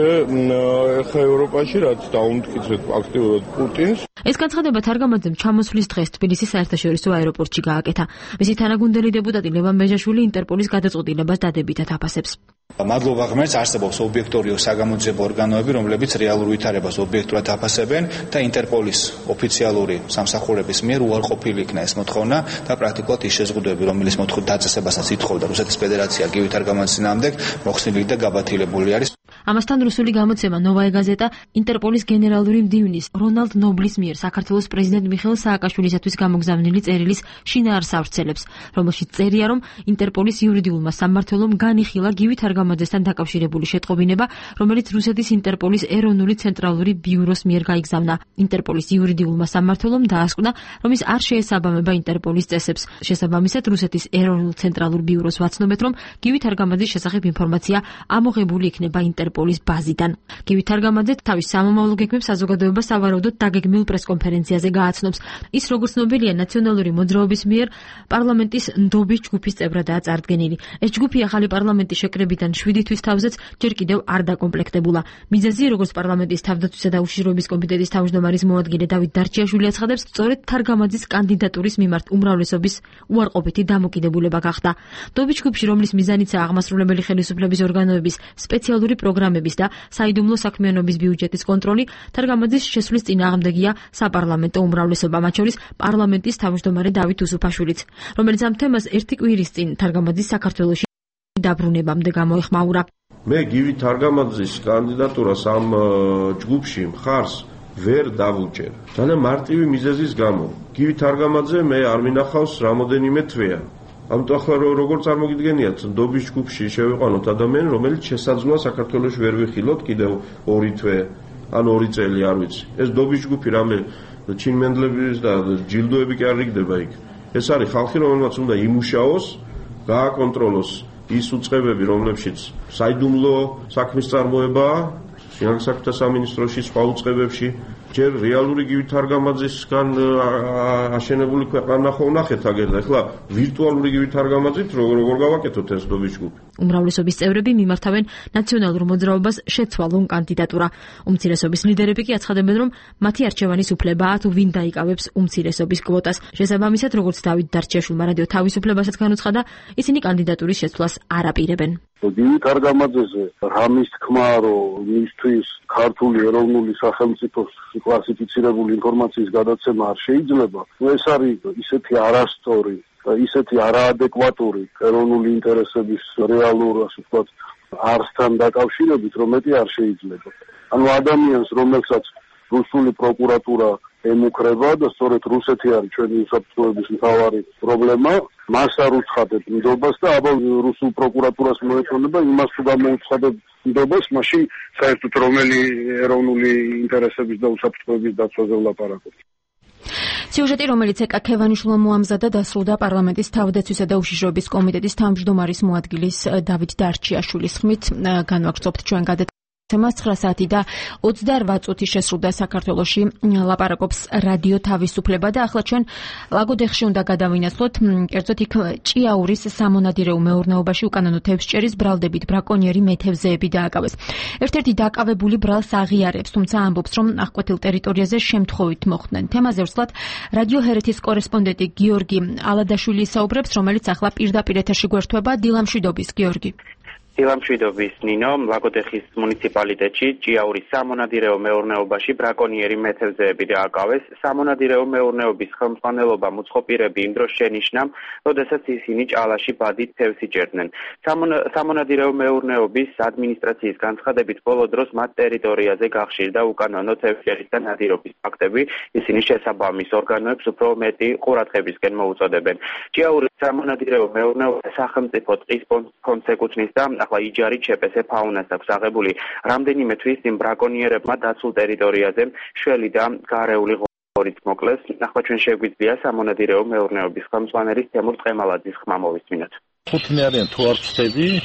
ახლა ევროპაში, რაც დავამტკიცეთ აქტიურად პუტინს. ეს განცხადება თარგამაძემ ჩამოსვლის დღეს თბილისის საერთაშორისო აეროპორტში გააკეთა. მისი თანაგუნდელი დეპუტატი ლევან ბეჟაშვილი ინტერპოლის გადაწყვეტილებას დადებითად აფასებს. მადლობა ღმერთს, არსებობს ობიექტური საგამოძიებო ორგანოები, რომლებიც რეალურ ვითარებას ობიექტურად აფასებენ და ინტერპოლის ოფიციალური სამსახურების მიერ უარყოფილი იქნა ეს მოთხოვნა და პრაქტიკულად ის შეზღუდვები, რომელიც დაწესებასაც ითხოვდა რუსეთის ფედერაცია გივი თარგამაძის წინააღმდეგ, მოხსნილი და გაბათილებული არის. ამასთან რუსული გამოცემა ნოვაია გაზეტა ინტერპოლის გენერალური მდივნის რონალდ ნობლის მიერ საქართველოს პრეზიდენტ მიხეილ სააკაშვილისათვის გამოგზავნილი წერილის შინაარსს ავრცელებს, რომელშიც წერია, რომ ინტერპოლის იურიდიულმა სამმართველომ განიხილა გივი თარგამაძესთან დაკავშირებული შეტყობინება, რომელიც რუსეთის ინტერპოლის ეროვნული ცენტრალური ბიუროს მიერ გაიგზავნა. ინტერპოლის იურიდიულმა სამმართველომ დაასკვნა, რომ ის არ შეესაბამება ინტერპოლის წესებს. შესაბამისად, რუსეთის ეროვნულ ცენტრალურ ბიუროს ვაცნობთ, რომ გივი თარგამაძის შესახებ ინფორმაცია ამოღებული იქნება ინტერპოლის ბაზიდან. გივი თარგამაძე თავის სამომავლო გეგმებს საზოგადოებას სავარაუდოდ დაგეგმილ პრესკონფერენციაზე გააცნობს. ის როგორც ცნობილია, ნაციონალური მოძრაობის მიერ პარლამენტის ნდობის ჯგუფის წევრადაა წარდგენილი. ეს ჯგუფი ახალი პარლამენტის შეკრებიდან 7 თვის თავზეც ჯერ კიდევ არ დაკომპლექტებულა. მიზეზი, როგორც პარლამენტის თავდაცვისა და უშიშროების კომიტეტის თავმჯდომარის მოადგილე დავით დარჩიაშვილი აცხადებს, სწორედ თარგამაძის კანდიდატურის მიმართ უმრავლესობის უარყოფითი დამოკიდებულება გახდა. ნდობის ჯგუფში, რომლის მიზანიცაა აღმასრულებელი ხელისუფლების ორგანოების სპეციალური პროგრამების და საიდუმლო საქმიანობის ბიუჯეტის კონტროლი, თარგამაძის შესვლის წინააღმდეგია საპარლამენტო უმრავლესობა, მათ შორის პარლამენტის თავმჯდომარე დავით უსუფაშვილიც, რომელიც ამ თემას ერთი კვირის წინ თარგამაძის საქართველოში დაბრუნებამდე გამოეხმაურა. მე გივი თარგამაძის კანდიდატურას ამ ჯგუფში მხარს ვერ დავუჭერ. ძალიან მარტივი მიზეზის გამო. გივი თარგამაძე მე არ მინახავს რამოდენიმე თვეა. ამიტომ ახლა როგორ წარმოგიდგენიათ, ნდობის ჯგუფში შევიყვანოთ ადამიანი, რომელიც შესაძლოა საქართველოში ვერ ვიხილოთ კიდევ 2 თვე, ან 2 წელი, არ ვიცი. ეს ნდობის ჯგუფი რამე ჩინმენდლების და ჯილდოები კი არ იქნება იქ. ეს არის ხალხი, რომელმაც უნდა იმუშაოს, გააკონტროლოს ის უწყებები, რომლებშიც საიდუმლო საქმის წარმოებაა, შინაგან საქმეთა სამინისტროში, სხვა უწყებებში, ჯერ რეალური გივი თარგამაძისგან აშენებული ქვეყანა ხო ვნახეთ აგერდა, ახლა ვირტუალური გივი თარგამაძით როგორ გავაკეთოთ ეს ნდობის ჯგუფი. უმრავლესობის წევრები მიმართავენ ნაციონალურ მოძრაობას შეცვალონ კანდიდატურა. უმცირესობის ლიდერები კი აცხადებენ, რომ მათი არჩევანის უფლებაა თუ ვინ დაიკავებს უმცირესობის კვოტას. შესაბამისად, როგორც დავით დარჩიაშვილმა რადიო თავისუფლებასაც განუცხადა, ისინი კანდიდატურის შეცვლას არ აპირებენ. გივი თარგამაძეზე რამის თქმა, რომ მისთვის ქართული ეროვნული სახელმწიფოს კლასიფიცირებული ინფორმაციის გადაცემა არ შეიძლება, ეს არის ისეთი არასწორი, ისეთი არაადეკვატური ეროვნული ინტერესების რეალურ, ასე ვთქვათ, არსთან დაკავშირებით, რომ მეტი არ შეიძლება. ანუ ადამიანს, რომელსაც რუსული პროკურატურა ემუქრება და სწორედ რუსეთი არის ჩვენი უსაფრთხოების მთავარი პრობლემა, მას არ უცხადებ ნდობას და აბა რუსულ პროკურატურას მოეწონება იმას თუ გამოუცხადებ ნდობას, მაშინ საერთოდ რომელი ეროვნული ინტერესების და უსაფრთხოების დაცვაზე ვლაპარაკობთ. სიუჟეტი, რომელიც ეკა ქევანიშვილმა მოამზადა, დასრულდა პარლამენტის თავდაცვისა და უშიშროების კომიტეტის თავმჯდომარის მოადგილის დავით დარჩიაშვილის ხმით. განვაგრძობთ ჩვენ გადაცემას. 9 საათი და 28 წუთი შესრულდა საქართველოში, ლაპარაკობს რადიო თავისუფლება და ახლა ჩვენ ლაგოდეხში უნდა გადავინაცვლოთ, კერძოდ იქ ჭიაურის სამონადირეო მეურნეობაში უკანონო თევზჭერის ბრალდებით ბრაკონიერი მეთევზეები დააკავეს. ერთ-ერთი დაკავებული ბრალს აღიარებს, თუმცა ამბობს, რომ აღკვეთილ ტერიტორიაზე შემთხვევით მოხვდნენ. თემაზე ვსვლათ რადიო ჰერეთის კორესპონდენტი გიორგი ალადაშვილი ისაუბრებს, რომელიც ახლა პირდაპირ ეთერში გვერდება. დილამშვიდობის, გიორგი. დილამშვიდობის, ნინო. ლაგოდეხის მუნიციპალიტეტში ჭიაურის სამონადირეო მეურნეობაში ბრაკონიერი მეთევზეები დააკავეს. სამონადირეო მეურნეობის ხელმძღვანელობა მოწყობილები იმ დროს შენიშნა, როდესაც ისინი ჭალაში ბადით თევზს იჭერდნენ. სამონადირეო მეურნეობის ადმინისტრაციის განცხადებით, ბოლო დროს მათ ტერიტორიაზე გახშირდა უკანონო თევზჭერის და ნადირობის ფაქტები. ისინი შესაბამის ორგანოებს უფრო მეტი ყურადღებისკენ მოუწოდებენ. ჭიაურის სამონადირეო მეურნეობა სახელმწიფო ტყის ფონდს ეკუთვნის და ახლა იჯარით შეპესე ფაუნას აქვს აღებული. რამდენიმე თვის იმ ბრაკონიერებმა დაცულ ტერიტორიაზე შველი და გარეული ღორიც მოკლეს. ახლა ჩვენ შეგვიძლია სამონადირეო მეურნეობის ხელმძღვანელის თემურ ტყემალაძის ხმა მოვისმინოთ. ხუთნი არიან თუ არ ვწდები,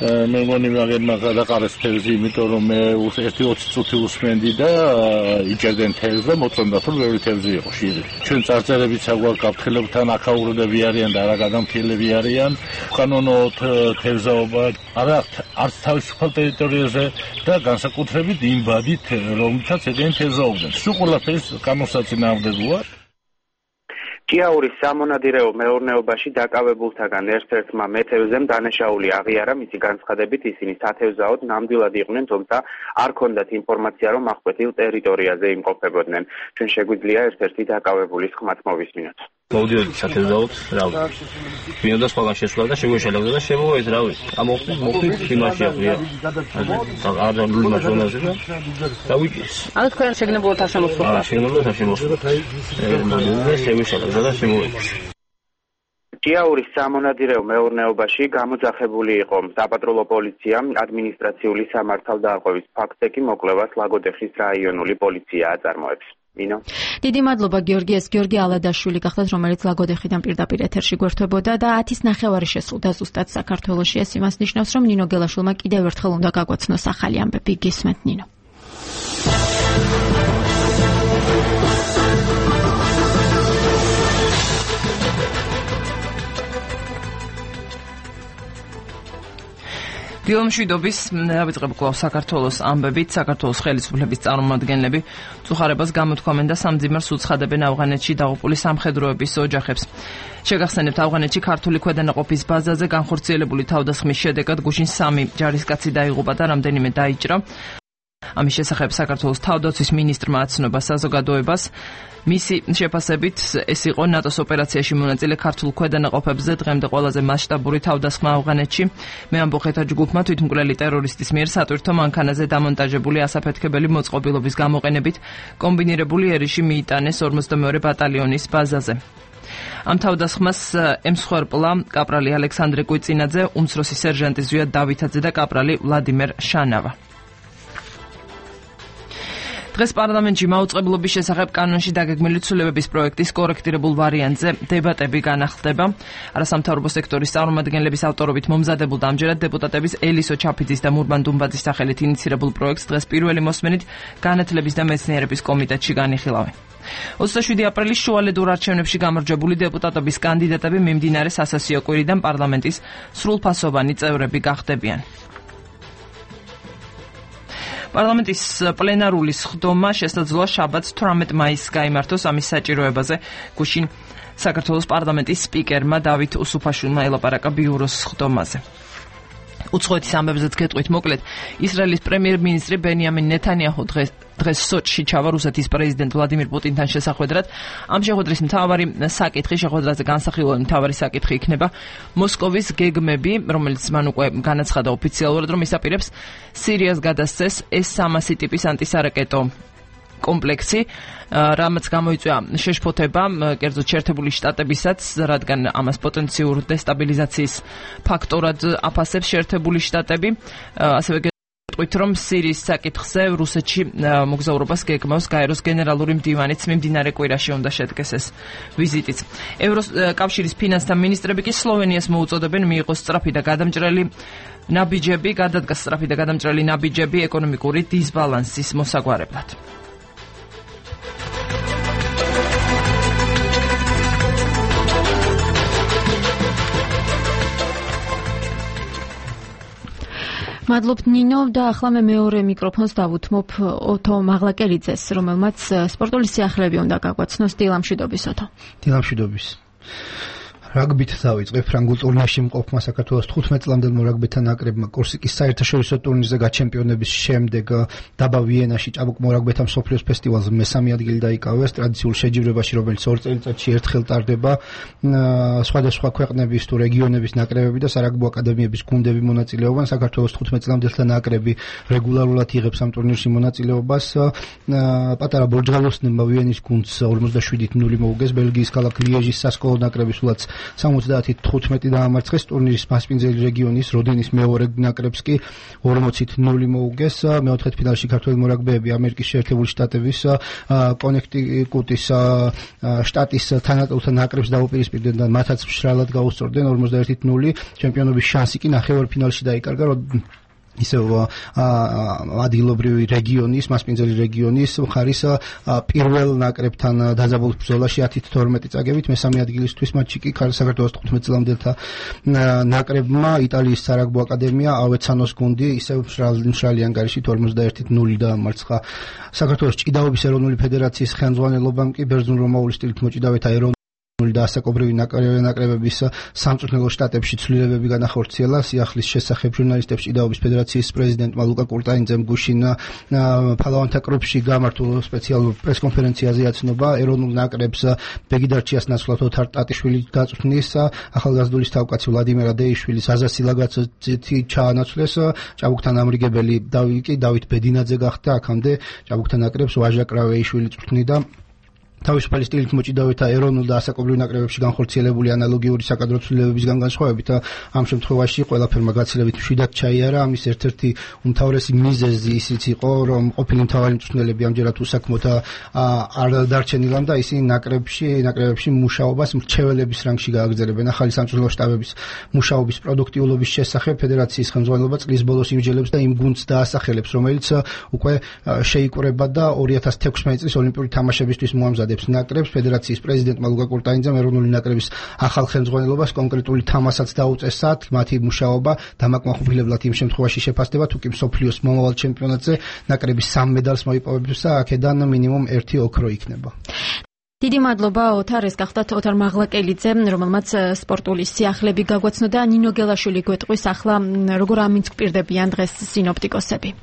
მე მგონი მაგერმა გადაყარეს თევზი, იმიტომ რომ მე 1-20 წუთი უსმენდი და იჭერდნენ თევზს და მოწონდათ რომ ბევრი თევზი იყო შირი. ჩვენ წარწერებიც აგვაქვს გაფრთხილებთან აქაურები არიან და რა გადამფრთხილები არიან. კანონო თევზაობა არც თავისუფალ ტერიტორიაზე და განსაკუთრებით იმ ბადით, რომელსაც ეგენ თევზაობდნენ. სულ ყველაფერს გამოსაწინააღმდეგოა. ჭიაურის სამონადირეო მეურნეობაში დაკავებულთაგან ერთ-ერთმა მეთევზემ დანაშაული აღიარა, მისი განცხადებით ისინი სათევზაოდ ნამდვილად იყვნენ, თუმცა არ ჰქონდათ ინფორმაცია, რომ აღკვეთილ ტერიტორიაზე იმყოფებოდნენ. ჩვენ შეგვიძლია ერთ-ერთი დაკავებულის ხმაც მოვისმინოთ. მოვიდოდი სათევზაოდ, რა ვიცი. მინდა სხვაგან შესვლა და შეგვეშალებდა და შემოვეც, რა ვიცი. მოხდით იმაში აღვია. არ დამლუმა ზონაზე და ვიჭირს. ანუ თქვენ შეგნებულად არ შემოსულა. შეგნებულად არ შემოსულა. და შეგვეშალებდა და შემოვეც. ჭიაურის სამონადირეო მეურნეობაში გამოძახებული იყო საპატრულო პოლიცია, ადმინისტრაციული სამართალდაარღვევის ფაქტზე კი მოკვლევას ლაგოდეხის რაიონული პოლიცია აწარმოებს. ნინო. დიდი მადლობა გიორგიეს. გიორგი ალადაშვილი გახდათ, რომელიც ლაგოდეხიდან პირდაპირ ეთერში გვერდებოდა და 10:09 შესრულდა ზუსტად საქართველოში. ეს იმას ნიშნავს, რომ ნინო გელაშვილმა კიდევ ერთხელ უნდა გაგვაცნოს ახალი ამბები. გისმენთ ნინო. დილამშვიდობის დავიწყებ კვლავ საქართველოს ამბებით. საქართველოს ხელისუფლების წარმომადგენლები წუხარებას გამოთქვამენ და სამძიმარს უცხადებენ ავღანეთში დაღუპული სამხედროების ოჯახებს. შეგახსენებთ, ავღანეთში ქართული ქვედანაყოფის ბაზაზე განხორციელებული თავდასხმის შედეგად გუშინ 3 ჯარისკაცი დაიღუპა და რამდენიმე დაიჭრა. ამის შესახებ საქართველოს თავდაცვის მინისტრმა აცნობა საზოგადოებას. მისი შეფასებით ეს იყო ნატოს ოპერაციაში მონაწილე ქართულ ქვედანაყოფებზე დღემდე ყველაზე მასშტაბური თავდასხმა ავღანეთში. მეამბოხეთა ჯგუფმა თვითმკვლელი ტერორისტის მიერ სატვირთო მანქანაზე დამონტაჟებული ასაფეთქებელი მოწყობილობის გამოყენებით კომბინირებული ერიში მიიტანეს 42 ბატალიონის ბაზაზე. ამ თავდასხმას ემსხვერპლა კაპრალი ალექსანდრე კვიცინაძე, უმცროსი სერჟანტი ზვიად დავითაძე და კაპრალი ვლადიმერ შანავა. დღეს პარლამენტში მაუწყებლობის შესახებ კანონში დაგეგმილი ცვლილებების პროექტის კორექტირებულ ვარიანტზე დებატები განახლდება. არასამთავრობო სექტორის წარმომადგენლების ავტორობით მომზადებულ და ამჯერად დეპუტატების ელისო ჩაფიძის და მურმან დუმბაძის სახელით ინიცირებულ პროექტს დღეს პირველი მოსმენით განათლების და მეცნიერების კომიტეტში განიხილავენ. 27 აპრილის შუალედურ არჩევნებში გამარჯვებული დეპუტატობის კანდიდატები მიმდინარე სასასიო კვირიდან პარლამენტის სრულფასოვანი წევრები გახდებიან. პარლამენტის პლენარული სხდომა შესაძლოა შაბათს 18 მაისს გაიმართოს. ამის საჭიროებაზე გუშინ საქართველოს პარლამენტის სპიკერმა დავით უსუფაშვილმა ელაპარაკა ბიუროს სხდომაზე. უცხოეთის ამბებზეც გეტყვით მოკლედ, ისრაელის პრემიერ-მინისტრი ბენიამინ ნეთანიაჰუ დღეს სოჩში ჩავა რუსეთის პრეზიდენტ ვლადიმირ პუტინთან შესახვედრად. ამ შეხვედრის მთავარი საკითხი, შეხვედრაზე განსახილველი მთავარი საკითხი იქნება მოსკოვის გეგმები, რომელიც მან უკვე განაცხადა ოფიციალურად, რომ ისაპირებს სირიას გადასცეს S-300 ტიპის ანტისარაკეტო კომპლექსი, რამაც გამოიწვია შეშფოთება კერძოდ შეერთებული შტატებისაც, რადგან ამას პოტენციურ დესტაბილიზაციის ფაქტორად აფასებს შეერთებული შტატები. ასევე გეტყვით, რომ სირიის საკითხზე რუსეთში მოგზაურობას გეგმავს გაეროს გენერალური მდივანიც მიმდინარე კვირაში უნდა შედგეს ეს ვიზიტიც. ევროკავშირის ფინანსთა მინისტრები კი სლოვენიას მოუწოდებენ მიიღოს სწრაფი და გადამჭრელი ნაბიჯები ეკონომიკური დისბალანსის მოსაგვარებლად. მადლობთ ნინო და ახლა მე მეორე მიკროფონს დავუთმობ ოთო მაღლაკერიძეს, რომელმაც სპორტული სიახლეები უნდა გაგვაცნოს. დილამშვიდობის ოთო. დილამშვიდობის. რაგბით დავიწყებ. ფრანგულ ტურნირში მყოფმა საქართველოს 15 წლამდელმა რაგბეთა ნაკრებმა კორსიკის საერთაშორისო ტურნირზე გაჩემპიონების შემდეგ დაბა ვიენაში ჭაბუკ მორაგბეთა მსოფლიოს ფესტივალზე მესამე ადგილი დაიკავეს ტრადიციულ შეჯიბრებაში, რომელიც 2 წელიწადში ერთხელ ტარდება. სხვადასხვა ქვეყნების თუ რეგიონების ნაკრებები და სარაგბო აკადემიების გუნდები მონაწილეობენ. საქართველოს 15 წლამდელთა ნაკრები რეგულარულად იღებს ამ ტურნირში მონაწილეობას. პატარა ბორჯღალოსნებმა ვიენის გუნდს 47-0 მოუგეს. ბელგიის ქალაქ ლიეჟის სასკოლო ნაკრები სულაც 70-15 დაამარცხეს ტურნირის მასპინძელი რეგიონის როდინის მეორე ნაკრებს კი 40-0 მოუგეს. მეოთხედფინალში ქართველი მორაგბეები ამერიკის შეერთებული შტატების კონექტიკუტის შტატის თანატოლთან ნაკრებს დაუპირისპირდნენ და მათაც მშრალად გაუსწორდნენ 41-0. ჩემპიონობის შანსი კი ნახევარფინალში დაიკარგა ისევ ადგილობრივი რეგიონის, მასპინძელი რეგიონის მხარის პირველ ნაკრებთან დაძაბულ ბრძოლაში 10-12 წაგებით მესამე ადგილისთვის მატჩი კი საქართველოს 15 წლამდელთა ნაკრებმა იტალიის სარაგბო აკადემია ავეცანოს გუნდი ისევ მშრალი ანგარიშით 41-0 დაამარცხა. საქართველოს ჭიდაობის ეროვნული ფედერაციის ხელმძღვანელობამ კი ბერძნულ-რომაული სტილით მოჭიდავეთა და ასაკობრივი ნაკრებების სამწვრთნელო შტატებში ცვლილებები განახორციელა. სიახლის შესახებ ჟურნალისტებს ჭიდაობის ფედერაციის პრეზიდენტმა ლუკა კურტაინძემ გუშინ ფალავანთა კლუბში გამართულ სპეციალურ პრესკონფერენციაზე აცნობა ეროვნულ ნაკრებს ბეგიდარჩიას ნაცვლად ოთარ ტატიშვილი გაწვრთნის, ახალგაზრდულის თავკაცი ვლადიმერ ადეიშვილის აზასი ლაგაცეთი ჩაანაცვლეს, ჭაბუკთან ამრიგებელი დავით ბედინაძე გახდა. აქამდე ჭაბუკთან ნაკრებს ვაჟა კრავეიშვილი წვრთნიდა. თავისუფალი სტილით მოჭიდავეთა ეროვნულ და ასაკობრივ ნაკრებებში განხორციელებული ანალოგიური საკადრო ცვლილებებისგან განსხვავებით ამ შემთხვევაში ყველაფერმა გაცილებით მშვიდად ჩაიარა. ამის ერთ-ერთი უმთავრესი მიზეზი ისიც იყო, რომ ყოფილი მთავარი მწვრთნელები ამჯერად უსაქმოდ არ დარჩენილან და ისინი ნაკრებებში მუშაობას მრჩეველების რანგში გააგრძელებენ. ახალი სამწვრთნელო შტაბების მუშაობის პროდუქტიულობის შესახებ ფედერაციის ხელმძღვანელობა წლის ბოლოს იმსჯელებს და იმ გუნდს დაასახელებს, რომელიც უკვე შეიკრება და 2016 წლის ოლიმპიური თამაშებისთვის მოამზადებს ნაკრებს. ფედერაციის პრეზიდენტმა ლუკა კურტაინძემ ეროვნული ნაკრების ახალ ხელმძღვანელობას კონკრეტული თამასაც დაუწესა. მათი მუშაობა დამაკმაყოფილებლად იმ შემთხვევაში შეფასდება, თუ კი მსოფლიოს მომავალ ჩემპიონატზე ნაკრების 3 მედალს მოიპოვებს და აქედან მინიმუმ 1 ოქრო იქნება. დიდი მადლობა ოთარ, ეს გახდათ ოთარ მაღლაკელიძე, რომელმაც სპორტული სიახლეები გაგვაცნო და ნინო გელაშვილი გვეტყვის ახლა როგორ ამინსკპირდებიან დღეს სინოპტიკოსები.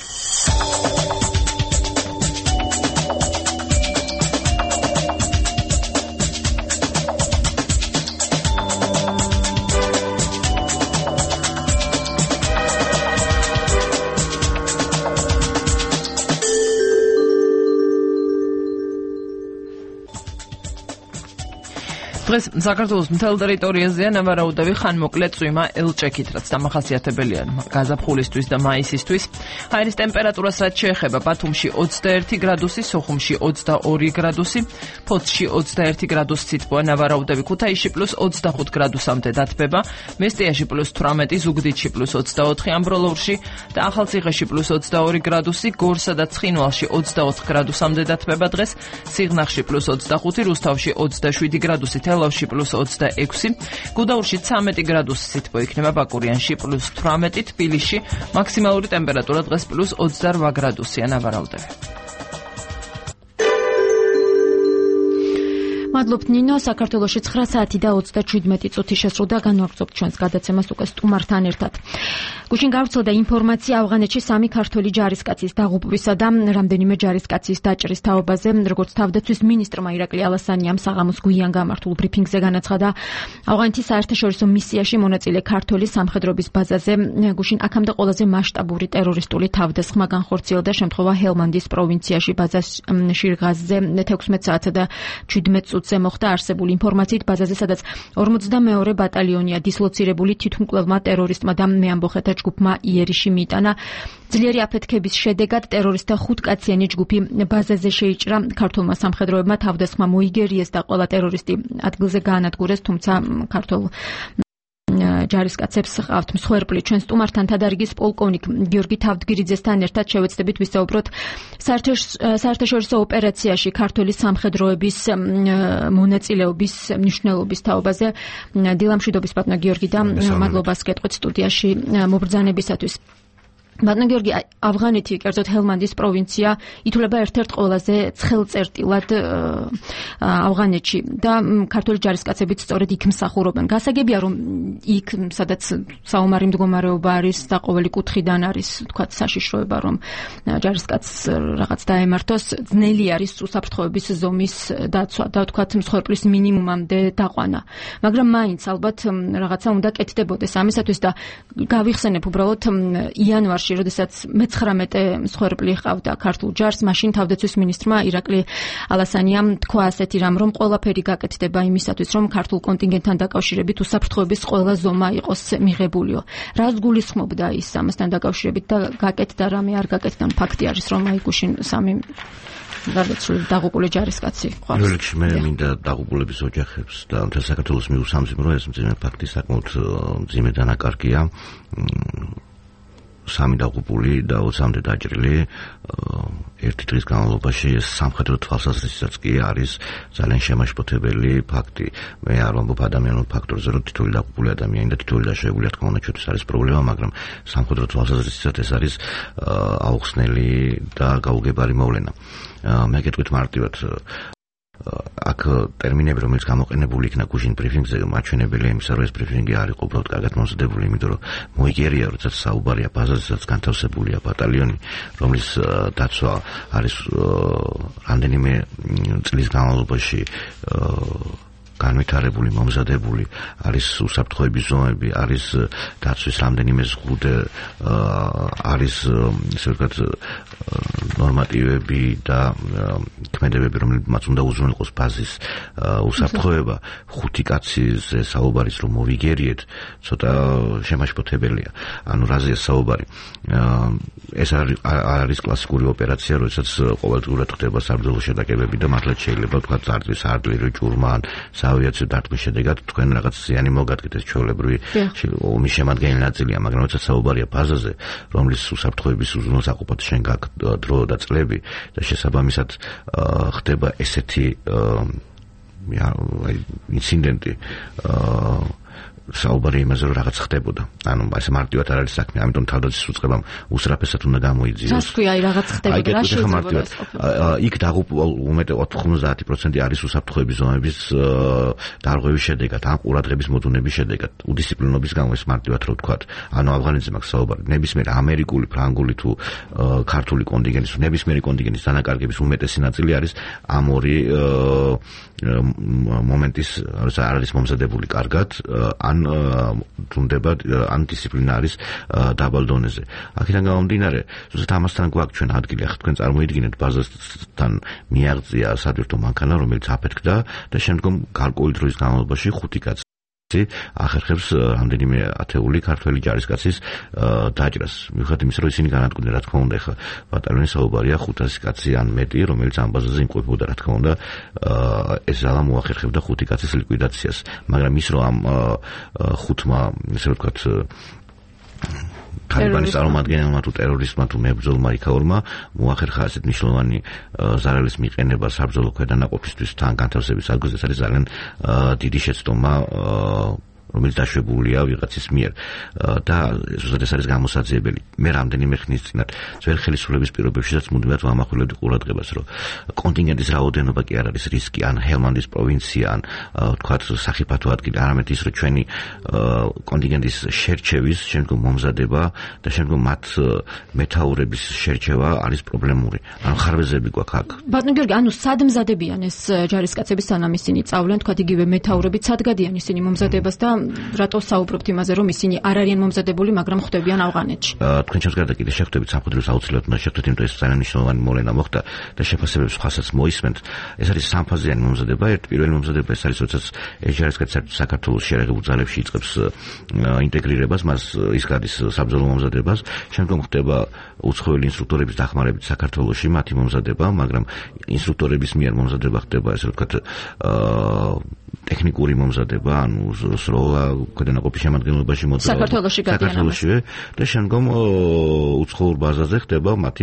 დღეს საქართველოს მთელ ტერიტორიაზეა ნავარაუდები ხანმოკლე წვიმა ელჭექით, რაც დამახასიათებელია გაზაფხულისთვის და მაისისთვის. ჰაერის ტემპერატურას რაც შეეხება, ბათუმში 21 გრადუსი, სოხუმში 22 გრადუსი, ფოთში 21 გრადუსი სითბოა ნავარაუდები, ქუთაისში +25 გრადუსამდე დათბება, მესტიაში +18, ზუგდიდში +24, ამბროლოვრში და ახალციხეში +22 გრადუსი, გორსა და ცხინვალში 24 გრადუსამდე დათბება დღეს, სიღნაღში +25, რუსთავში 27 გრადუსი, ლავში +26, გუდაურში 13 გრადუსი სითბო იქნება, ბაკურიანში +18, თბილისში მაქსიმალური ტემპერატურა დღეს +28 გრადუსია ნავარაუდები. მადლობთ ნინო, საქართველოში 9 საათი და 37 წუთი შესრულდა, განვაგრძობთ ჩვენს გადაცემას უკვე სტუმართან ერთად. გუშინ გავრცელდა ინფორმაცია ავღანეთში 3 ქართველი ჯარისკაცის დაღუპვისა და რამდენიმე ჯარისკაცის დაჭრის თაობაზე, როგორც თავდაცვის მინისტრმა ირაკლი ალასანიამ საღამოს გვიან გამართულ ბრიფინგზე განაცხადა, ავღანეთის საერთაშორისო მისიაში მონაწილე ქართველი სამხედრობის ბაზაზე გუშინ აქამდე ყველაზე მასშტაბური ტერორისტული თავდასხმა განხორციელდა. შემთხვევა ჰელმანდის პროვინციაში ბაზას შირღაზზე 16 საათსა და 17 წუთზე მოხდა. არსებული ინფორმაციით ბაზაზე, სადაც 42 ბატალიონია დისლოცირებული, თვითმკვლელმა ტერორისტმა და მეამბოხეთა ჯგუფმა იერიში მიიტანა. ძლიერი აფეთქების შედეგად ტერორისტთა 5-კაციანი ჯგუფი ბაზაზე შეიჭრა. ქართულმა სამხედროებმა თავდასხმა მოიგერიეს და ყველა ტერორისტი ადგილზე გაანადგურეს, თუმცა ქართულ ჯარისკაცებს ყავთ მსხვერპლი. ჩვენ სტუმართან თადარიგის პოლკოვნიკ გიორგი თავდგირიძესთან ერთად შევეცდებით ვისაუბროთ საერთაშორისო ოპერაციაში ქართული სამხედროების მონაწილეობის მნიშვნელობის თაობაზე. დილამშვიდობის ბატონო გიორგი და მადლობას გეტყვით სტუდიაში მობრძანებისათვის. ბატონო გიორგი, ავღანეთი, კერძოდ ჰელმანდის პროვინცია ითვლება ერთ-ერთ ყველაზე ცხელწერტილად ავღანეთში და ქართული ჯარისკაცებიც სწორედ იქ მსახურობენ. გასაგებია, რომ იქ, სადაც საომარი მდგომარეობა არის და ყოველი კუთხიდან არის, თქვათ, საშიშროება, რომ ჯარისკაცს რაღაც დაემართოს, ძნელი არის უსაფრთხოების ზომის დაცვა და თქვათ, მსხვერპლის მინიმუმამდე დაყვანა. მაგრამ მაინც ალბათ რაღაცა უნდა კეთდებოდეს ამისათვის და გავიხსენებ უბრალოდ იანვარში წლებში, როდესაც მე-19 მსხვერპლი ჰყავდა ქართულ ჯარს, მაშინ თავდაცვის მინისტრმა ირაკლი ალასანიამ თქვა ასეთი რამ, რომ ყველაფერი გაკეთდება იმისათვის, რომ ქართულ კონტინგენტთან დაკავშირებით უსაფრთხოების ყველა ზომა იყოს მიღებულიო. რას გულისხმობდა ის ამასთან დაკავშირებით და გაკეთდა რამე არ გაკეთდა? ფაქტი არის, რომ აი გუშინ 3 გარდაცვლილი დაღუპული ჯარისკაცი ყავს. როლექსში მე მინდა დაღუპულების ოჯახებს და მთელ საქართველოს მიუსამძიმრო ეს მძიმე ფაქტი საკმაოდ მძიმე დანაკარგია. 3 დაღუპული და 20-მდე დაჭრილი ერთი დღის განმავლობაში სამხედრო თვალსაზრისითაც კი არის ძალიან შემაშფოთებელი ფაქტი. მე არ ვამბობ ადამიანურ ფაქტორზე, რომ თითოეული დაღუპული ადამიანი და თითოეული დაშვებული რა თქმა უნდა ჩვენთვის არის პრობლემა, მაგრამ სამხედრო თვალსაზრისითაც ეს არის აუხსნელი და გაუგებარი მოვლენა. მე გეტყვით მარტივად აქ ტერმინები, რომელიც გამოყენებული იქნა გუშინ ბრიფინგზე, მაჩვენებელია იმისა, რომ ეს ბრიფინგი არ იყო უბრალოდ კარგად მომზადებული, იმიტომ რომ მოიგერია, როდესაც საუბარია ბაზაზესაც განთავსებულია ბატალიონი, რომლის დაცვა არის რამდენიმე წლის განმავლობაში განვითარებული, მომზადებული, არის უსაფრთხოების ზონები, არის დაცვის რამდენიმე ზღუდე, არის ესე ვთქვათ ნორმატივები და ქმედებები, რომლებიც უნდა უზრუნველყოს ბაზის უსაფრთხოება. 5 კაციზე საუბარის რომ მოვიგერიეთ, ცოტა შემაშფოთებელია. ანუ რაზეა საუბარი? ეს არის კლასიკური ოპერაცია, როდესაც ყოველდღურად ხდება საბრძოლო შეტაკებები და მართლაც შეიძლება თქვა წარდვის არტილერიო ჭურმან ავიაციო დარტყმის შედეგად თქვენ რაღაც ზიანი მოგადგეთ, ეს ჩვეულებრივი ომის შემადგენელი ნაწილია, მაგრამ როცა საუბარია ბაზაზე, რომლის უსაფრთხოების უზრუნველსაყოფად შენ გაქვს დრო და წლები და შესაბამისად ხდება ესეთი ინციდენტი, საუბარი იმაზე, რომ რაღაც ხდებოდა. ანუ ეს მარტივად არ არის საქმე, ამიტომ თავდაცვის უწყებამ უსწრაფესად უნდა გამოიძიოს. რას ქვია, აი რაღაც ხდებოდა, რა შეიძლება? იქ უმეტე 90% არის უსაფრთხოების ზონების დარღვევის შედეგად, ან ყურადღების მოდუნების შედეგად, უდისციპლინობის გამო ეს მარტივად რო ვთქვათ. ანუ ავღანეთზე მაქვს საუბარი. ნებისმიერ ამერიკული, ფრანგული თუ ქართული კონტინგენტის, ნებისმიერი კონტინგენტის დანაკარგების უმეტესი ნაწილი არის ამ ორი მომენტის, როცა არ არის მომზადებული კარგად, ან თუნდება ან დისციპლინა არის დაბალ დონეზე. აქედან გამომდინარე, ზუსტად ამასთან გვაქვს ჩვენ ადგილი. ახლა თქვენ წარმოიდგინეთ ბაზასთან მიაღწია სადვირთო მანქანა, რომელიც აფეთქდა და შემდგომ გარკვეული დროის განმავლობაში 5 კაცი ახერხებს რამდენიმე ათეული ქართველი ჯარისკაცის დაჭრას. მიუხედავად იმისა, რომ ისინი განადგურდნენ, რა თქმა უნდა, ახლა ბატალიონის საუბარია 500 კაცი ან მეტი, რომელიც ამ ბაზაზე იმყოფებოდა, რა თქმა უნდა, ეს ძალა მოახერხებდა 5 კაცის ლიკვიდაციას. მაგრამ ის რომ ამ 5-მა, ესე ვთქვათ, თალიბანის წარმომადგენელმა თუ ტერორისტმა თუ მებრძოლმა იქაურმა მოახერხა ასეთ მნიშვნელოვანი ზარელის მიყენება საბრძოლო ქვედანაყოფისთვის თან განთავსების ადგილზე. ეს არის ძალიან დიდი შეცდომა, რომელიც დაშვებულია ვიღაცის მიერ და ზუსტად ეს არის გამოსაძიებელი. მე რამდენიმე ხნის წინათ ძველ ხელისუფლების პირობებშიც მუდმივად ვამახვილებდი ყურადღებას, რომ კონტინგენტის რაოდენობა კი არ არის რისკი, ან ჰელმანდის პროვინცია, ან თქვათ სახიფათო ადგილი, არამედ ის, რომ ჩვენი კონტინგენტის შერჩევის შემდგომ მომზადება და შემდგომ მათ მეთაურების შერჩევა არის პრობლემური. ანუ ხარვეზები გვაქვს აქ. ბატონო გიორგი, ანუ სად მზადებიან ეს ჯარისკაცები, სანამ ისინი წავლენ, თქვათ იგივე მეთაურებით, სად გადიან ისინი მომზადებას და რატო საუბრობთ იმაზე, რომ ისინი არ არიან მომზადებული, მაგრამ ხდებიან ავღანეთში? თქვენ ჩემს გარდა კიდე შეხვდებით სამხედროს აუცილებლად უნდა შეხვდეთ, იმიტომ ეს ძალიან მნიშვნელოვანი მოვლენა მოხდა და შეფასებებს ხასაც მოისმენთ. ეს არის სამფაზიანი მომზადება. პირველი მომზადება ეს არის, როდესაც ჯარისკაცი საქართველოს შეერაღებულ ძალებში იწყებს ინტეგრირებას, მას ის გადის საბრძოლო მომზადებას, შემდგომ ხდება უცხოელი ინსტრუქტორების დახმარებით საქართველოში მათი მომზადება, მაგრამ ინსტრუქტორების მიერ მომზადება ხდება, ესე ვთქვათ, ტექნიკური მომზადება, ანუ სროლა ქვედანაყოფის შემადგენლობაში მოძრაობა საქართველოშივე და შემდგომ უცხოურ ბაზაზე ხდება მათი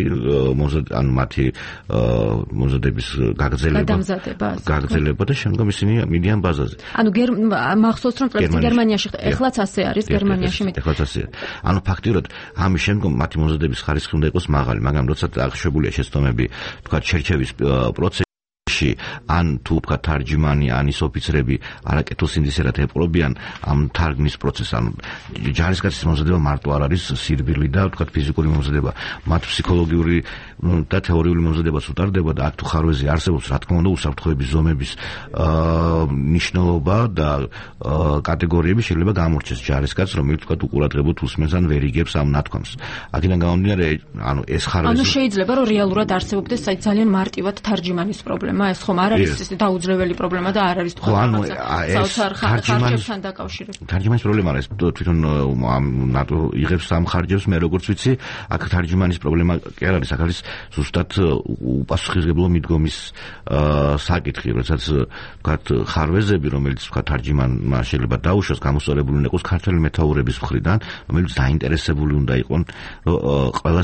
მომზადების გაგრძელება და შემდგომ ისინი მიდიან ბაზაზე. ანუ მახსოვს რომ წლებში გერმანიაში ეხლაც ასე არის, გერმანიაში ეხლაც ასეა. ანუ ფაქტიურად ამის შემდგომ მათი მომზადების ხარისხი უნდა იყოს მაღალი, მაგრამ როცა აღშვებულია შეცდომები, თქვა შერჩევის პროცესი პროცესში ან თუ ვთქვათ თარჯიმანი ან ის ოფიცრები არაკეთილ სინდისერად ეპყრობიან ამ თარგმნის პროცესს, ანუ ჯარისკაცის მომზადება მარტო არ არის სირბილი და ვთქვათ ფიზიკური მომზადება, მათ ფსიქოლოგიური და თეორიული მომზადებაც უტარდება და აქ თუ ხარვეზე არსებობს რა თქმა უნდა უსაფრთხოების ზომების მნიშვნელობა და კატეგორიები შეიძლება გამორჩეს ჯარისკაცს, რომელიც ვთქვათ უყურადღებოდ უსმენს ან ვერ იგებს ამ ნათქვამს. აქედან გამომდინარე, ანუ ეს ხარვეზი ანუ შეიძლება რომ რეალურად არსებობდეს ძალიან მარტივად თარჯიმანის პრობლემა, ეს ხომ არ არის დაუძლეველი პრობლემა და არ არის თუ ხარჯიმანთან დაკავშირებული. თარჯიმანის პრობლემა არის თვითონ ნატო იღებს ამ ხარჯებს, მე როგორც ვიცი, აქ თარჯიმანის პრობლემა კი არ არის, აქ არის ზუსტად უპასუხისმგებლო მიდგომის საკითხი, როდესაც ვთქვათ ხარვეზები, რომელიც ვთქვათ თარჯიმანმა შეიძლება დაუშვას, გამოსწორებული უნდა იყოს ქართველი მეთაურების მხრიდან, რომელიც დაინტერესებული უნდა იყონ ყველა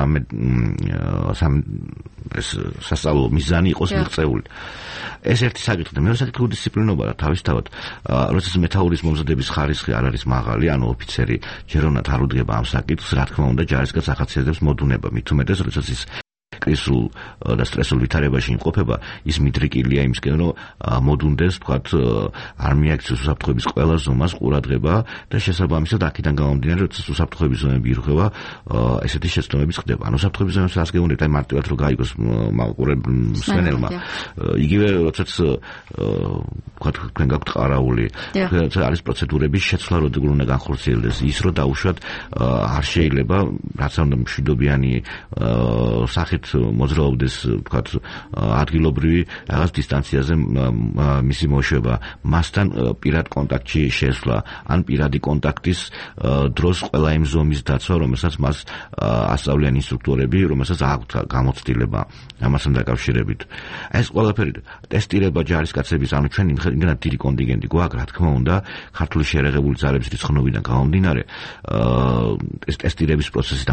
სასწავლო მიზანი იყოს მიღწეული. ეს ერთი საკითხი და მეორე საკითხი დისციპლინობა თავისთავად, როდესაც მეთაურის მომზადების ხარისხი არ არის მაღალი, ანუ ოფიცერი ჯეროვნად არ უდგება ამ საკითხს, რა თქმა უნდა ჯარისკაცს ახასიათებს მოდუნება, მით უმეტეს როდესაც ის კრიზისულ და სტრესულ ვითარებაში იმყოფება, ის მიდრიკილია იმისკენ, რომ მოდუნდეს, ვთქვათ, არ მიაქციოს უსაფრთხოების ყველა ზომას ყურადღება და შესაბამისად აქედან გამომდინარე, როდესაც უსაფრთხოების ზომები ირღვევა, ესეთი შეცდომები ხდება. ანუ უსაფრთხოების ზომებს რას გეუბნებით, აი მარტივად რომ გაიგოს მსმენელმა. იგივე როდესაც ვთქვათ, თქვენ გაქვთ ყარაული, არის პროცედურების შეცვლა, როგორ უნდა განხორციელდეს, ის რომ დაუშვათ არ შეიძლება, რაც უნდა მშვიდობიანი სახით მოძრაობდეს, ვთქვათ, ადგილობრივი რაღაც დისტანციაზე მისი მოშვება, მასთან პირად კონტაქტში შესვლა, ან პირადი კონტაქტის დროს ყველა იმ ზომის დაცვა, რომელსაც მას ასწავლიან ინსტრუქტორები, რომელსაც აქვთ გამოცდილება ამასთან დაკავშირებით. ეს ყველაფერი ტესტირება ჯარისკაცების, ანუ ჩვენ იმდენად დიდი კონტინგენტი გვაქვს, რა თქმა უნდა, ქართული შეერაღებული ძალების რიცხნობიდან გამომდინარე, ეს ტესტირების პროცესიდან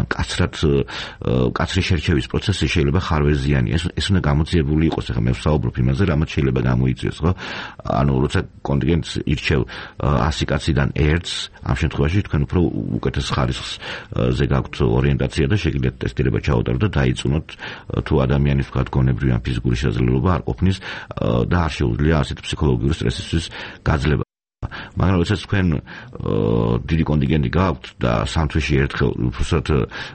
კაცრი შერჩევის პროცესი შეიძლება ხარვეზიანი, ეს უნდა გამოძიებული იყოს, ახლა მე ვსაუბრობ იმაზე, რამაც შეიძლება გამოიწვიოს, ხო? ანუ როცა კონტინგენტს ირჩევ 100 კაციდან ერთს, ამ შემთხვევაში თქვენ უფრო უკეთეს ხარისხს ზე გაქვთ ორიენტაცია და შეგიძლიათ ტესტირება ჩაუტაროთ და დაიწუნოთ თუ ადამიანის ვთქვათ გონებრივი ან ფიზიკური შესაძლებლობა არ ყოფნის და არ შეუძლია ასეთ ფსიქოლოგიური სტრესისთვის გაძლება. მაგრამ როდესაც თქვენ დიდი კონტინგენტი გაქვთ და სამთვეში ერთხელ უბრალოდ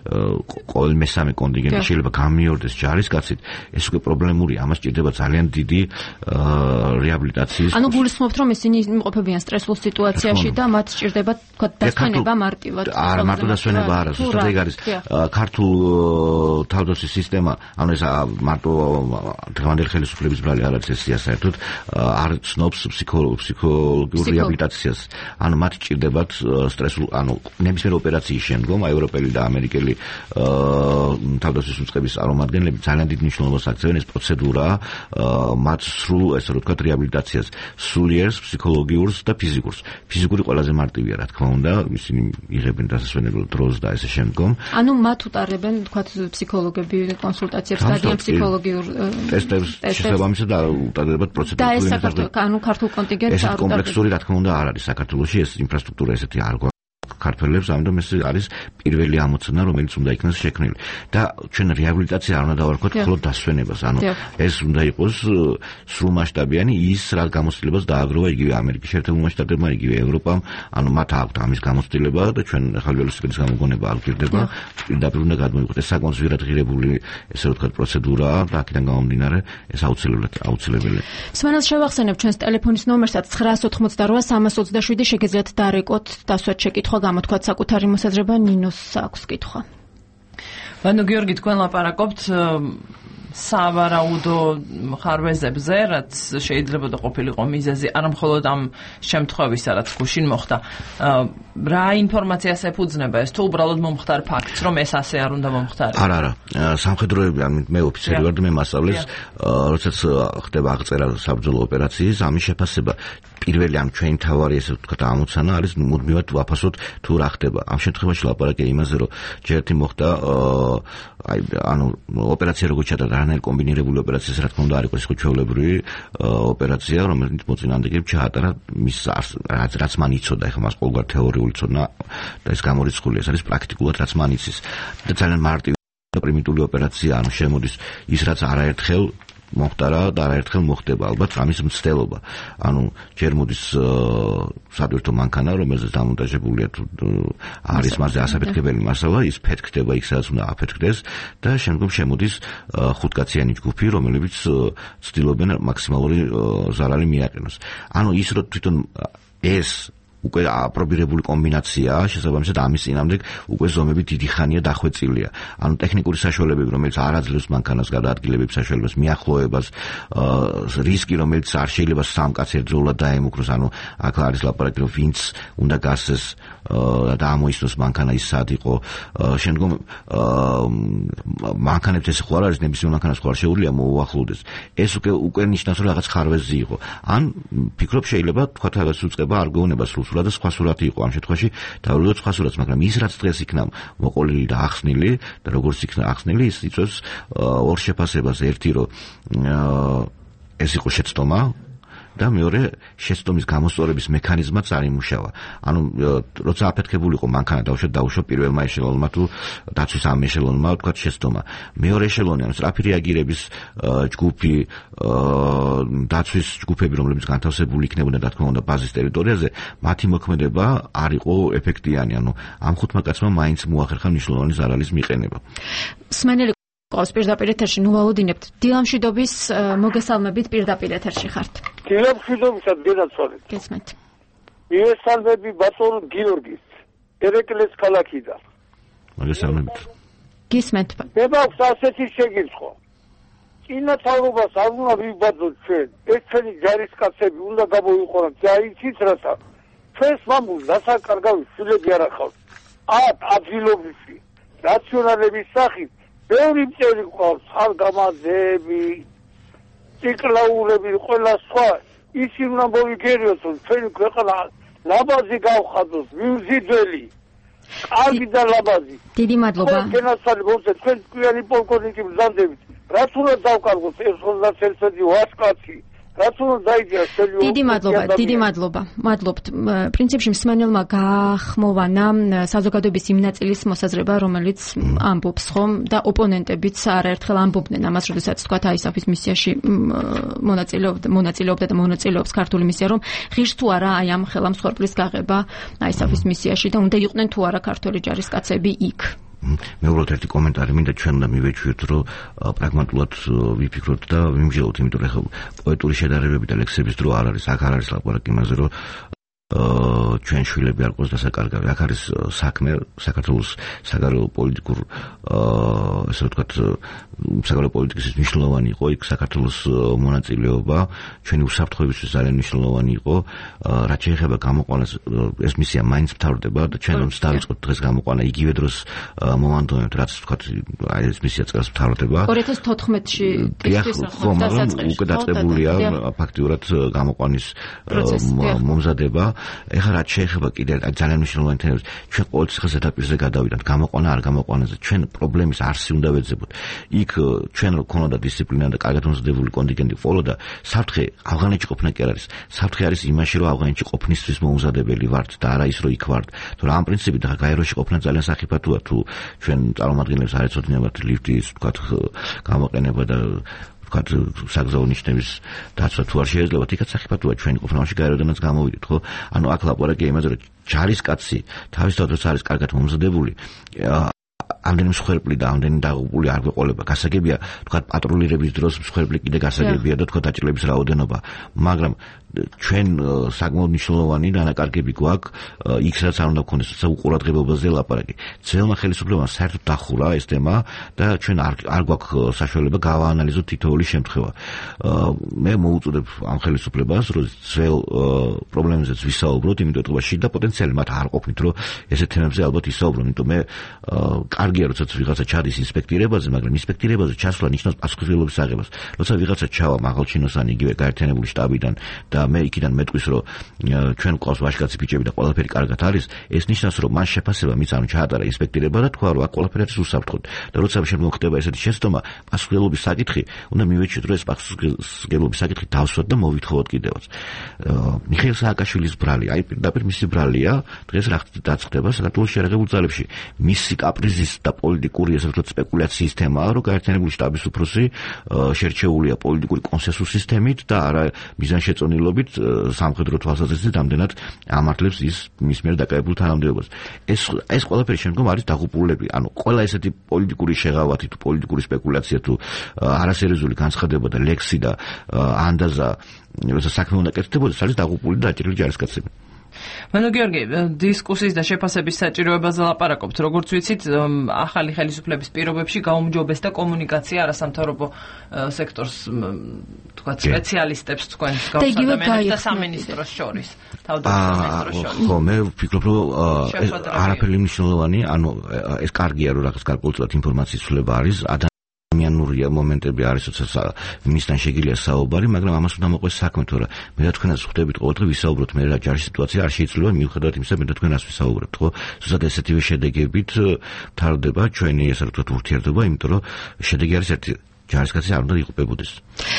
ყოველ მესამე კონტინგენტი შეიძლება გამიორდეს ჯარისკაცით, ეს უკვე პრობლემურია, ამას ჭირდება ძალიან დიდი რეაბილიტაციის. ანუ გულისხმობთ, რომ ისინი იმყოფებიან სტრესულ სიტუაციაში და მათ სჭირდება თქვათ დასვენება მარტივად. არა, მარტო დასვენება არა, ზუსტად ეგ არის. ქართულ თავდაცვის სისტემა, ანუ ეს მარტო დღევანდელი ხელისუფლების ბრალი არ არის ესია საერთოდ, არ ცნობს ფსიქოლოგიურ რეაბილიტაციას, ანუ მათ ჭირდებათ სტრესულ, ანუ ნებისმიერ ოპერაციის შემდგომ ევროპელი და ამერიკელი თავდაცვის უწყების წარმომადგენლები ძალიან დიდ მნიშვნელობას აქცევენ ეს პროცედურაა მათ სრულ, ესე რომ ვთქვათ, რეაბილიტაციას, სულიერს, ფსიქოლოგიურს და ფიზიკურს. ფიზიკური ყველაზე მარტივია, რა თქმა უნდა, ისინი იღებენ დასასვენებელ დროს და ესე შემდგომ. ანუ მათ უტარებენ, ვთქვათ, ფსიქოლოგები კონსულტაციებს, დადიან ფსიქოლოგიურ ტესტებს, შესაბამისად უტარდებათ პროცედურული. და ეს საქართველოს, ანუ ქართულ კონტინგენტს არ კომპლექსური, რა თქმა უნდა, არ არის საქართველოში ეს ინფრასტრუქტურა ესეთი არ გვაქვს ქართველებს, ამიტომ ეს არის პირველი ამოცანა, რომელიც უნდა იქნას შექმნილი. და ჩვენ რეაბილიტაცია არ უნდა დავარქვათ მხოლოდ დასვენებას, ანუ ეს უნდა იყოს სრულმასშტაბიანი ის, რაც გამოცდილებას დააგროვა იგივე ამერიკის შეერთებულმა შტატებმა, იგივე ევროპამ, ანუ მათ აქვთ ამის გამოცდილება და ჩვენ ახალი ველოსიპედის გამოგონება არ გვირდება, პირდაპირ უნდა გადმოიღოთ. ეს საკმაოდ ზვირად ღირებული, ესე რომ ვთქვათ, პროცედურაა და აქედან გამომდინარე, ეს აუცილებელია. სვანელს შევახსენებ ჩვენს ტელეფონის ნომერსაც 988-327 შეგიძლიათ დარეკოთ დასვათ შეკითხვა, გამოთქვათ საკუთარი მოსაზრება. ნინოს აქვს კითხვა. ანუ გიორგი, თქვენ ლაპარაკობთ სავარაუდო ხარვეზებზე, რაც შეიძლება და ყოფილიყო მიზეზი, არა მხოლოდ ამ შემთხვევისა, რაც გუშინ მოხდა. რა ინფორმაციას ეფუძნება ეს, თუ უბრალოდ მომხდარ ფაქტს, რომ ეს ასე არ უნდა მომხდარიყო? არა, სამხედროები, მე ოფიცერი ვარ და მე მასწავლებს, როდესაც ხდება აღწერა საბრძოლო ოპერაციის, ამის შეფასება პირველი ამ ჩვენი თავარი, ესე ვთქვათ, ამოცანა არის მუდმივად ვაფასოთ თუ რა ხდება. ამ შემთხვევაში ლაპარაკია იმაზე, რომ ჯერ ერთი მოხდა, ანუ ოპერაცია როგორ ჩატარდა, არანაირი კომბინირებული ოპერაცია, რა თქმა უნდა, არ იყო ეს ჩვეულებრივი ოპერაცია, რომელიც მოწინააღმდეგეებს ჩაატარა მის რაც მან იცოდა, ეხლა მას ყოველგვარ თეორიული ცოდნა და ეს გამორიცხული, ეს არის პრაქტიკულად რაც მან იცის. და ძალიან მარტივი და პრიმიტიული ოპერაცია, ანუ შემოდის ის, რაც არაერთხელ მოხდარა და არაერთხელ მოხდება ალბათ ამის მცდელობა. ანუ ჯერ მოდის სადვირთო მანქანა, რომელზეც დამონტაჟებულია თუ არის მასზე ასაფეთქებელი მასალა, ის ფეთქდება იქ სადაც უნდა აფეთქდეს და შემდგომ შემოდის ხუთკაციანი ჯგუფი, რომლებიც ცდილობენ მაქსიმალური ზარალი მიაყენოს. ანუ ის რომ თვითონ ეს უკვე აპრობირებული კომბინაცია, შესაბამისად ამის წინამდე უკვე ზომები დიდი ხანია დახვეწილია. ანუ ტექნიკური საშუალებები, რომელიც არ აძლევს მანქანას გადაადგილების საშუალებას, მიახლოებას, რისკი, რომელიც არ შეიძლება სამ კაცს ერთდროულად დაემუქროს, ანუ აქ არის ლაპარაკი, რომ ვინც უნდა გასცეს და ამოისნოს მანქანა ის სად იყო. შემდგომ მანქანებს ეს ხო არ არის, ნებისმიერ მანქანას ხო არ შეუძლია მოუახლოვდეს. ეს უკვე ნიშნავს, რომ რაღაც ხარვეზი იყო. ან ფიქრობ შეიძლება თქვა რაღაც უწყება არ გეუნება სრულად და სხვა სურათი იყო ამ შემთხვევაში დავულებოთ სხვა სურათს, მაგრამ ის რაც დღეს იქნა მოყოლილი და ახსნილი და როგორც იქნა ახსნილი, ის იწვევს ორ შეფასებას. ერთი რომ ეს იყო შეცდომა და მეორე შეცდომის გამოსწორების მექანიზმაც არ იმუშავა. ანუ როცა აფეთქებული იყო მანქანა დაუშვა პირველმა ეშელონმა თუ დაცვის ამ ეშელონმა ვთქვათ შეცდომა. მეორე ეშელონი, ანუ სწრაფი რეაგირების ჯგუფი, დაცვის ჯგუფები, რომლებიც განთავსებული იქნებოდა და თქმა უნდა ბაზის ტერიტორიაზე, მათი მოქმედება არ იყო ეფექტიანი. ანუ ამ ხუთმა კაცმა მაინც მოახერხა მნიშვნელოვანი ზარალის მიყენება. სმენელი ყავს პირდაპირ ეთერში, ნუ ვალოდინებთ. დილამშვიდობის მოგესალმებით, პირდაპირ ეთერში ხართ. დილამშვიდობისა დედაცვალეთ. გესმენთ. მიესალმები ბატონ გიორგის, ერეკლეს ქალაქიდან. მოგესალმებით. გესმენთ. მე მაქვს ასეთი შეგირცხვა. წინათაურობას არ უნდა ვიბაძოთ ჩვენ. ეს ჩვენი ჯარისკაცები უნდა გამოიყუროთ და იცით რათა. ჩვენს მამულს დასაკარგავი შვილები არ ახავს. ადგილობრივი რაციონალების სახით ბევრი მწერი ყავს, ხალგამაძეები, ციკლაურები, ყველა სხვა, ისინი უნდა მოვიგერიოთ, რომ ჩვენი ქვეყანა ლაბაზი გავხადოს, მიუზიდველი, კარგი და ლაბაზი. დიდი მადლობა. გენაცვალე მოვცეთ, თქვენ კვიანი პოლკოვნიკი ბრძანდებით, რაც უნდა დავკარგოთ, ეს 21 ვაჟკაცი. დიდი მადლობა. მადლობთ. პრინციპში მსმენელმა გაახმოვანა საზოგადოების იმ ნაწილის მოსაზრება, რომელიც ამბობს ხომ და ოპონენტებიც არაერთხელ ამბობდნენ ამას, როდესაც თქვა აისაფის მისიაში მონაწილეობდა და მონაწილეობს ქართული მისია, რომ ღირს თუ არა აი ამ ხელამსხვერპლის გაღება აისაფის მისიაში და უნდა იყვნენ თუ არა ქართული ჯარისკაცები იქ. მე უბრალოდ ერთი კომენტარი მინდა ჩვენ უნდა მივეჩვიოთ, რომ პრაგმატულად ვიფიქროთ და ვიმსჯელოთ, იმიტომ რომ პოეტური შედარებები და ლექსების დრო არ არის, აქ არ არის ლაპარაკი იმაზე, რომ ჩვენ შვილები არ ყოს დასაკარგავი. აქ არის საქმე საქართველოს საგარეო პოლიტიკურ ესე ვთქვათ საგარეო პოლიტიკის მნიშვნელოვანი იყო იქ საქართველოს მონაწილეობა, ჩვენი უსაფრთხოებისთვის ძალიან მნიშვნელოვანი იყო. რაც შეეხება გამოყვანას, ეს მისია მაინც მთავრდება და ჩვენ რომ დავიწყოთ დღეს გამოყვანა იგივე დროს მომანდომებთ, რაც ვთქვათ აი ეს მისია წელს მთავრდება. 2014-ში უკვე დაწყებულია ფაქტიურად გამოყვანის მომზადება. ეხლა რაც შეეხება კიდე ძალიან მნიშვნელოვანი თემებს, ჩვენ ყოველთვის ზედაპირზე გადავიდეთ, გამოყვანა არ გამოყვანაზე, ჩვენ პრობლემის არსი უნდა ვეძებოთ. იქ ჩვენ რო ქონოდა დისციპლინა და კარგად მომზადებული კონტინგენტი ყოლოდა, საფრთხე ავღანეთში ყოფნა კი არ არის. საფრთხე არის იმაში, რომ ავღანეთში ყოფნისთვის მომზადებელი ვართ და არა ის, რომ იქ ვართ. თორემ ამ პრინციპით გაეროში ყოფნა ძალიან სახიფათოა, თუ ჩვენ წარმომადგენლებს არ ეცოდინებათ ლიფტის, ვთქვათ, გამოყენება და საგზაო ნიშნების დაცვა თუ არ შეიძლება, იქაც სახიფათოა ჩვენი ყოფნაში გაეროდანაც გამოვიდეთ, ხო? ანუ აქ ლაპარაკია იმაზე, რომ ჯარისკაცი თავისთავად არის კარგად მომზადებული, ამდენი მსხვერპლი და ამდენი დაღუპული არ გვეყოლება. გასაგებია, ვთქვათ, პატრულირების დროს მსხვერპლი კიდე გასაგებია და ვთქვათ, დაჭრილების რაოდენობა, მაგრამ ჩვენ საკმაოდ მნიშვნელოვანი დანაკარგები გვაქვს იქ რაც არ უნდა გქონდეს, უყურადღებობაზე ლაპარაკი. ძველმა ხელისუფლებამ საერთოდ დახურა ეს თემა და ჩვენ არ გვაქვს საშუალება გავაანალიზოთ თითოეული შემთხვევა. მე მოუწოდებ ამ ხელისუფლებას, რომ ძველ პრობლემებზეც ვისაუბროთ, იმიტომ რომ შიდა პოტენციალი მათ არ ყოფნით, რომ ესეთ თემებზე ალბათ ისაუბრონ, იმიტომ მე კარგია, როცა ვიღაცა ჩადის ინსპექტირებაზე, მაგრამ ინსპექტირებაზე ჩასვლა ნიშნავს პასუხისმგებლობის აღებას. როცა ვიღაცა ჩავა მაღალჩინოსანი იგივე გაერთიანებული შტაბიდან და და მე იქიდან მეტყვის რომ ჩვენ ყავს ვაჟკაცი ბიჭები და ყველაფერი კარგად არის ეს ნიშნავს რომ მან შეფასება მის ანუ ჩაატარა ინსპექტორება და თქვა რომ აქ ყველაფერი არის უსაფრთხოდ და როცა შემდგომ ხდება ესეთი შეცდომა პასუხისმგებლობის საკითხი უნდა მივეჭიდრო რომ ეს პასუხისმგებლობის საკითხი დავსვათ და მოვითხოვოთ კიდევაც მიხეილ სააკაშვილის ბრალი აი პირდაპირ მისი ბრალია დღეს რა დაწყდება საქართველოს შეერაღებულ ძალებში მისი კაპრიზის და პოლიტიკური ესე ვთქვათ სპეკულაციის თემაა რომ გაერთიანებული შტაბის უფროსი შერჩეულია პოლიტიკური კონსენსუსის თემით და არა მიზანშეწონილობით სამხედრო თვალსაზრისით ამდენად ამართლებს ის მის მიერ დაკავებულ თანამდებობას ეს ყველაფერი შემდგომ არის დაღუპულები ანუ ყველა ესეთი პოლიტიკური შეღავათი თუ პოლიტიკური სპეკულაცია თუ არასერიოზული განცხადება და ლექსი და ანდაზა როცა საქმე უნდა კეთდებოდეს არის დაღუპული და დაჭრილი ჯარისკაცები მანო გიორგი, დისკუსიის და შეფასების საჭიროებაზე ლაპარაკობთ, როგორც ვიცით, ახალი ხელისუფლების პირობებში გაუმჯობესდა კომუნიკაცია არასამთავრობო სექტორს, თქვათ, სპეციალისტებს თქვენს გავსადამიანებს და სამინისტროს შორის, თავდაცვის მინისტროს შორის. ხო, მე ვფიქრობ, რომ არაფერი მნიშვნელოვანი, ანუ ეს კარგია, რომ რაღაც გარკვეულწილად ინფორმაციის ცვლილება არის, ადამიანურია მომენტები არის, როცა მისთან შეგიძლია საუბარი, მაგრამ ამას უნდა მოყვეს საქმე, თორე მე და თქვენაც ხვდებით ყოველდღე ვისაუბროთ, მე რა ჯარში სიტუაცია არ შეიძლება მიუხედავად იმისა, მე და თქვენაც ვისაუბრებთ, ხო? ზუსტად ესეთივე შედეგებით თარდება ჩვენი ესე ვთქვათ ურთიერთობა, იმიტომ რომ შედეგი არის ერთი ჯარისკაცი არ უნდა იყობებოდეს.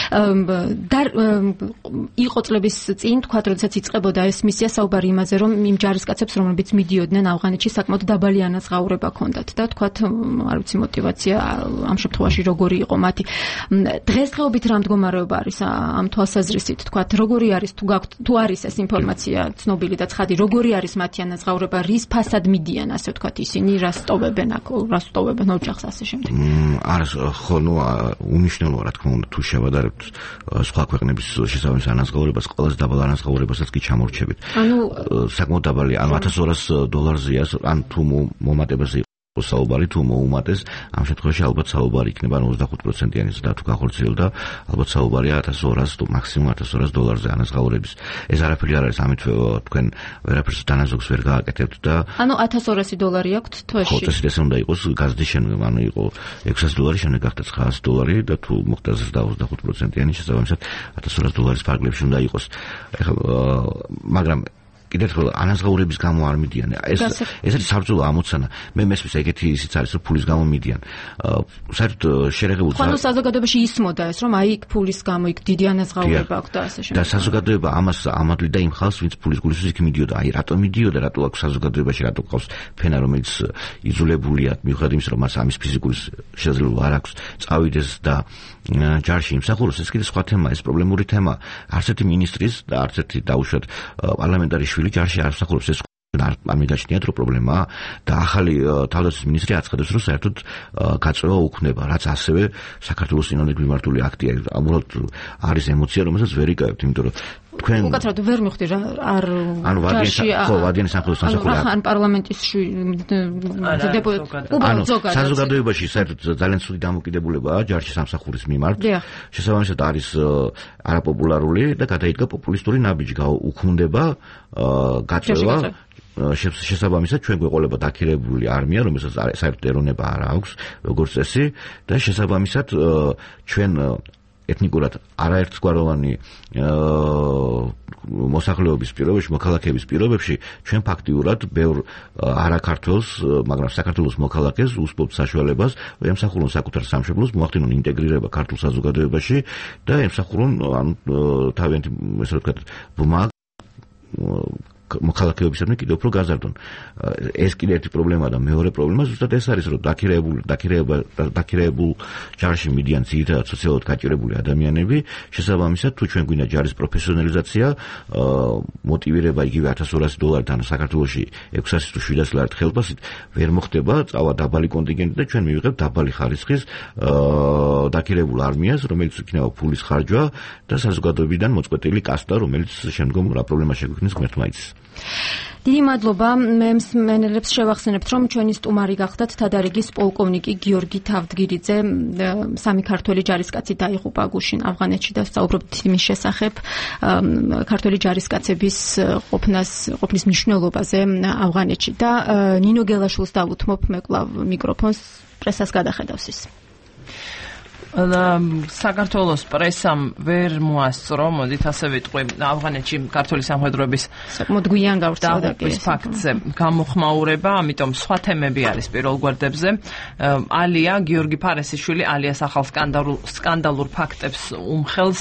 იყო წლების წინ თქვათ, როდესაც იწყებოდა ეს მისია საუბარი იმაზე, რომ იმ ჯარისკაცებს, რომლებიც მიდიოდნენ ავღანეთში, საკმაოდ დაბალი ანაზღაურება ჰქონდათ და თქვათ, არ ვიცი მოტივაცია ამ შემთხვევაში როგორი იყო მათი. დღესდღეობით რა მდგომარეობა არის ამ თვალსაზრისით, თქვათ, როგორი არის თუ არის ეს ინფორმაცია ცნობილი და ცხადი, როგორი არის მათი ანაზღაურება, რის ფასად მიდიან, ასე ვთქვათ, ისინი, რას სტოვებენ აქ, რას სტოვებენ ოჯახს ასე შემდეგ. არის ხო, ნუ უნიშნელოა რა თქმა უნდა თუ შევადარებთ სხვა ქვეყნების შესაბამის ანაზღაურებას ყველაზე დაბალ ანაზღაურებასაც კი ჩამორჩებით. ანუ საკმაოდ დაბალი, ანუ $1,200-ზეა, ან თუ მომატებაზე საუბარი თუ მოუმატეს, ამ შემთხვევაში ალბათ საუბარი იქნება 25%-იანი და თუ გახორციელდა, ალბათ საუბარია $1,200 თუ მაქსიმუმ $1,200-ზე ანაზღაურების. ეს არაფერი არ არის, ამით თქვენ ვერაფერს დანაზოგს ვერ გააკეთებთ და ანუ $1,200 აქვთ თვეში. ხო, ეს უნდა იყოს გაზრდის შემდგომ, ანუ იყო $600 შემდეგ გახდა $900 და თუ მოხდა 25%-იანი შესაბამისად $1,200 ფარგლებში უნდა იყოს. მაგრამ კიდევ ერთხელ ანაზღაურების გამო არ მიდიან. ეს არის საბრძოლო ამოცანა. მე მესმის ეგეთი ისიც არის, რომ ფულის გამო მიდიან. საერთოდ შეერაღებულ ხო, საზოგადოებაში ისმოდა ეს, რომ აი ფულის გამო იქ დიდი ანაზღაურება აქვს და ასე შემდეგ. და საზოგადოება ამას ამადვიდა იმ ხალხს, ვინც ფულის გულისთვის იქ მიდიოდა. აი რატო მიდიოდა, რატო აქვს საზოგადოებაში, რატო ყავს ფენა, რომელიც იზოლებულია, მიუხედავად იმისა, რომ მას ამის ფიზიკური შესაძლებლობა არ აქვს, წავიდეს და ჯარში იმსახუროს. ეს კიდე სხვა თემაა, ეს პრობლემური თემაა. არც ერთი მინისტრის და არც ერთი დაუშვათ პარლამენტარი ჯარში არ მსახურობს ეს არ მიგაჩნიათ რომ პრობლემაა და ახალი თავდაცვის მინისტრი აცხადებს რომ საერთოდ გაწევა უქმნება რაც ასევე საქართველოს წინააღმდეგ მიმართული აქტია ამურად არის ემოცია რომელსაც ვერ იკავებთ იმიტომ რომ თქვენ უკაცრავად ვერ მიხვდი რა არ ჯარში ხო ვადიანის სამხედრო სამსახური ან პარლამენტის დეპუტატი საზოგადოებაში საერთოდ ძალიან ცუდი დამოკიდებულებაა ჯარში სამსახურის მიმართ შესაბამისად არის არაპოპულარული და გადაიდგა პოპულისტური ნაბიჯი უქმდება გაწევა შესაბამისად ჩვენ გვეყოლება დაქირებული არმია რომელსაც საერთოდ ეროვნება არ აქვს როგორც წესი და შესაბამისად ჩვენ ეთნიკურად არაერთგვაროვანი მოსახლეობის პირობებში, მოქალაქეების პირობებში ჩვენ ფაქტიურად ბევრ არაქართველს, მაგრამ საქართველოს მოქალაქეს უსწრებთ საშუალებას ემსახურონ საკუთარ სამშობლოს, მოახდინონ ინტეგრირება ქართულ საზოგადოებაში და ემსახურონ თავიანთი ესე ვთქვათ ბმა მოქალაქეებისადმი კიდევ უფრო გაზარდონ. ეს კიდევ ერთი პრობლემაა და მეორე პრობლემა ზუსტად ეს არის, რომ დაქირეებულ ჯარში მიდიან ძირითადად სოციალურად გაჭირებული ადამიანები, შესაბამისად თუ ჩვენ გვინდა ჯარის პროფესიონალიზაცია, მოტივირება იგივე $1,200-დან საქართველოში 600 თუ 700 ლარით ხელფასით ვერ მოხდება, წავა დაბალი კონტინგენტი და ჩვენ მივიღებთ დაბალი ხარისხის დაქირებულ არმიას, რომელიც იქნება ფულის ხარჯვა და საზოგადოებიდან მოწყვეტილი კასტა, რომელიც შემდგომ რა პრობლემა შეგვიქმნის ღმერთმა იცის. დიდი მადლობა. მე მსმენელებს შევახსენებთ, რომ ჩვენი სტუმარი გახდათ თადარიგის პოლკოვნიკი გიორგი თავდგირიძე. სამი ქართველი ჯარისკაცი დაიღუპა გუშინ ავღანეთში და საუბრობთ იმის შესახებ ქართველი ჯარისკაცების ყოფნის მნიშვნელობაზე ავღანეთში და ნინო გელაშვილს დავუთმობ მე კვლავ მიკროფონს პრესას გადახედავს ის. საქართველოს პრესამ ვერ მოასწრო, მოდით ასე ვიტყვი, ავღანეთში ქართული სამხედროების საკმაოდ გვიან გავრცელდა ეს ფაქტზე გამოხმაურება, ამიტომ სხვა თემები არის პირველ გვერდებზე. ალია გიორგი ფარესიშვილი ალიას ახალ სკანდალურ ფაქტებს უმხელს.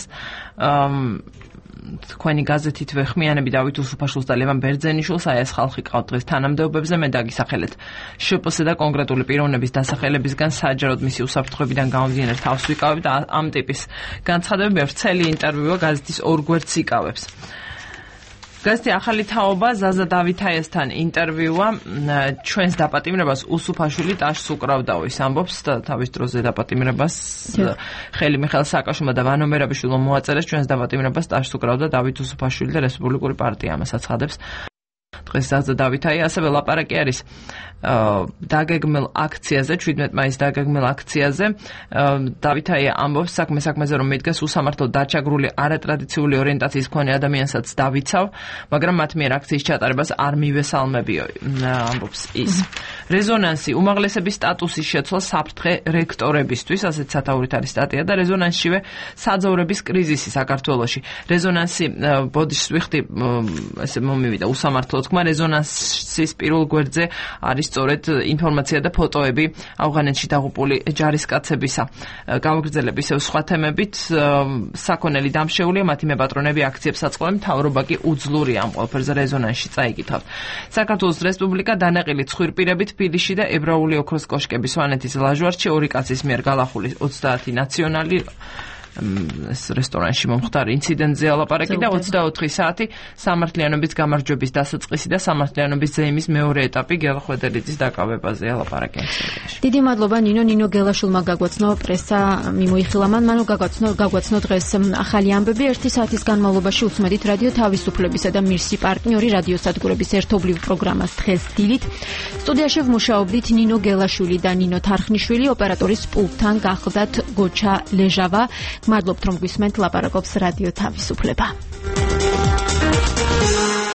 თქვენი გაზეთით ვეხმიანები დავით უსუფაშვილს და ლევან ბერძენიშვილს, აი ეს ხალხი ყავთ დღეს თანამდებობებზე, მე დაგისახელეთ შპს და კონკრეტული პიროვნების დასახელებისგან საჯაროდ მისი უსაფრთხოებიდან გამომდინარე თავს ვიკავებ და ამ ტიპის განცხადებები ვრცელი ინტერვიუა გაზეთის ორ გვერდს იკავებს. გაზეთი ახალი თაობა ზაზა დავითაიასთან ინტერვიუა ჩვენს დაპატიმრებას უსუფაშვილი ტაშს უკრავდაო ის ამბობს და თავის დროზე დაპატიმრებას ხელი მიხეილ სააკაშვილმა და ვანო მერაბიშვილმა მოაწერეს ჩვენს დაპატიმრებას ტაშს უკრავდა დავით უსუფაშვილი და რესპუბლიკური პარტია ამას აცხადებს. დღეს ზაზა დავითაი ასევე ლაპარაკი არის დაგეგმილ აქციაზე 17 მაისის დაგეგმილ აქციაზე დავითაი ამბობს საქმეზე რომ მიდგას უსამართლო დაჩაგრული არატრადიციული ორიენტაციის მქონე ადამიანსაც დავიცავ, მაგრამ მათ მიერ აქციის ჩატარებას არ მივესალმებიო, ამბობს ის. რეზონანსი უმაღლესების სტატუსის შეცვლა საფრთხე რექტორებისთვის, ასეთ სათაურით არის სტატია და რეზონანსშივე საძოვრების კრიზისი საქართველოში. რეზონანსი ბოდიშს ვიხდი ესე მომივიდა უსამართლო თქმა რეზონანსის პირველ გვერდზე არის სწორედ ინფორმაცია და ფოტოები ავღანეთში დაღუპული ჯარისკაცებისა. გამოგრძელებ ისევ სხვა თემებით, საქონელი დამშეულია, მათი მეპატრონები აქციებს აწყობენ, მთავრობა კი უძლურია ამ ყველაფერზე რეზონანსში წაიკითხავთ. საქართველოს რესპუბლიკა დანაყილი ცხვირპირებით თბილისში და ებრაული ოქროს კოშკების სვანეთის ლაჟვარდში ორი კაცის მიერ გალახული 30 ნაციონალი ეს რესტორანში მომხდარ ინციდენტზე ალაპარაკი და 24 საათი სამართლიანობის გამარჯვების დასაწყისი და სამართლიანობის ზეიმის მეორე ეტაპი გელახვედელიძის დაკავებაზე ალაპარაკი. დიდი მადლობა ნინო გელაშვილმა გაგვაცნო პრესა მიმოიხილა მან გაგვაცნო დღეს ახალი ამბები 1 საათის განმავლობაში უსმედით რადიო თავისუფლებისა და მირსი პარტნიორი რადიოსადგურების ერთობლივ პროგრამას დღეს დილით. სტუდიაში ვმუშაობდით ნინო გელაშვილი და ნინო თარხნიშვილი, ოპერატორის პულტთან გახლდათ გოჩა ლეჟავა. მადლობთ რომ გვისმენთ ლაპარაკობს რადიო თავისუფლება.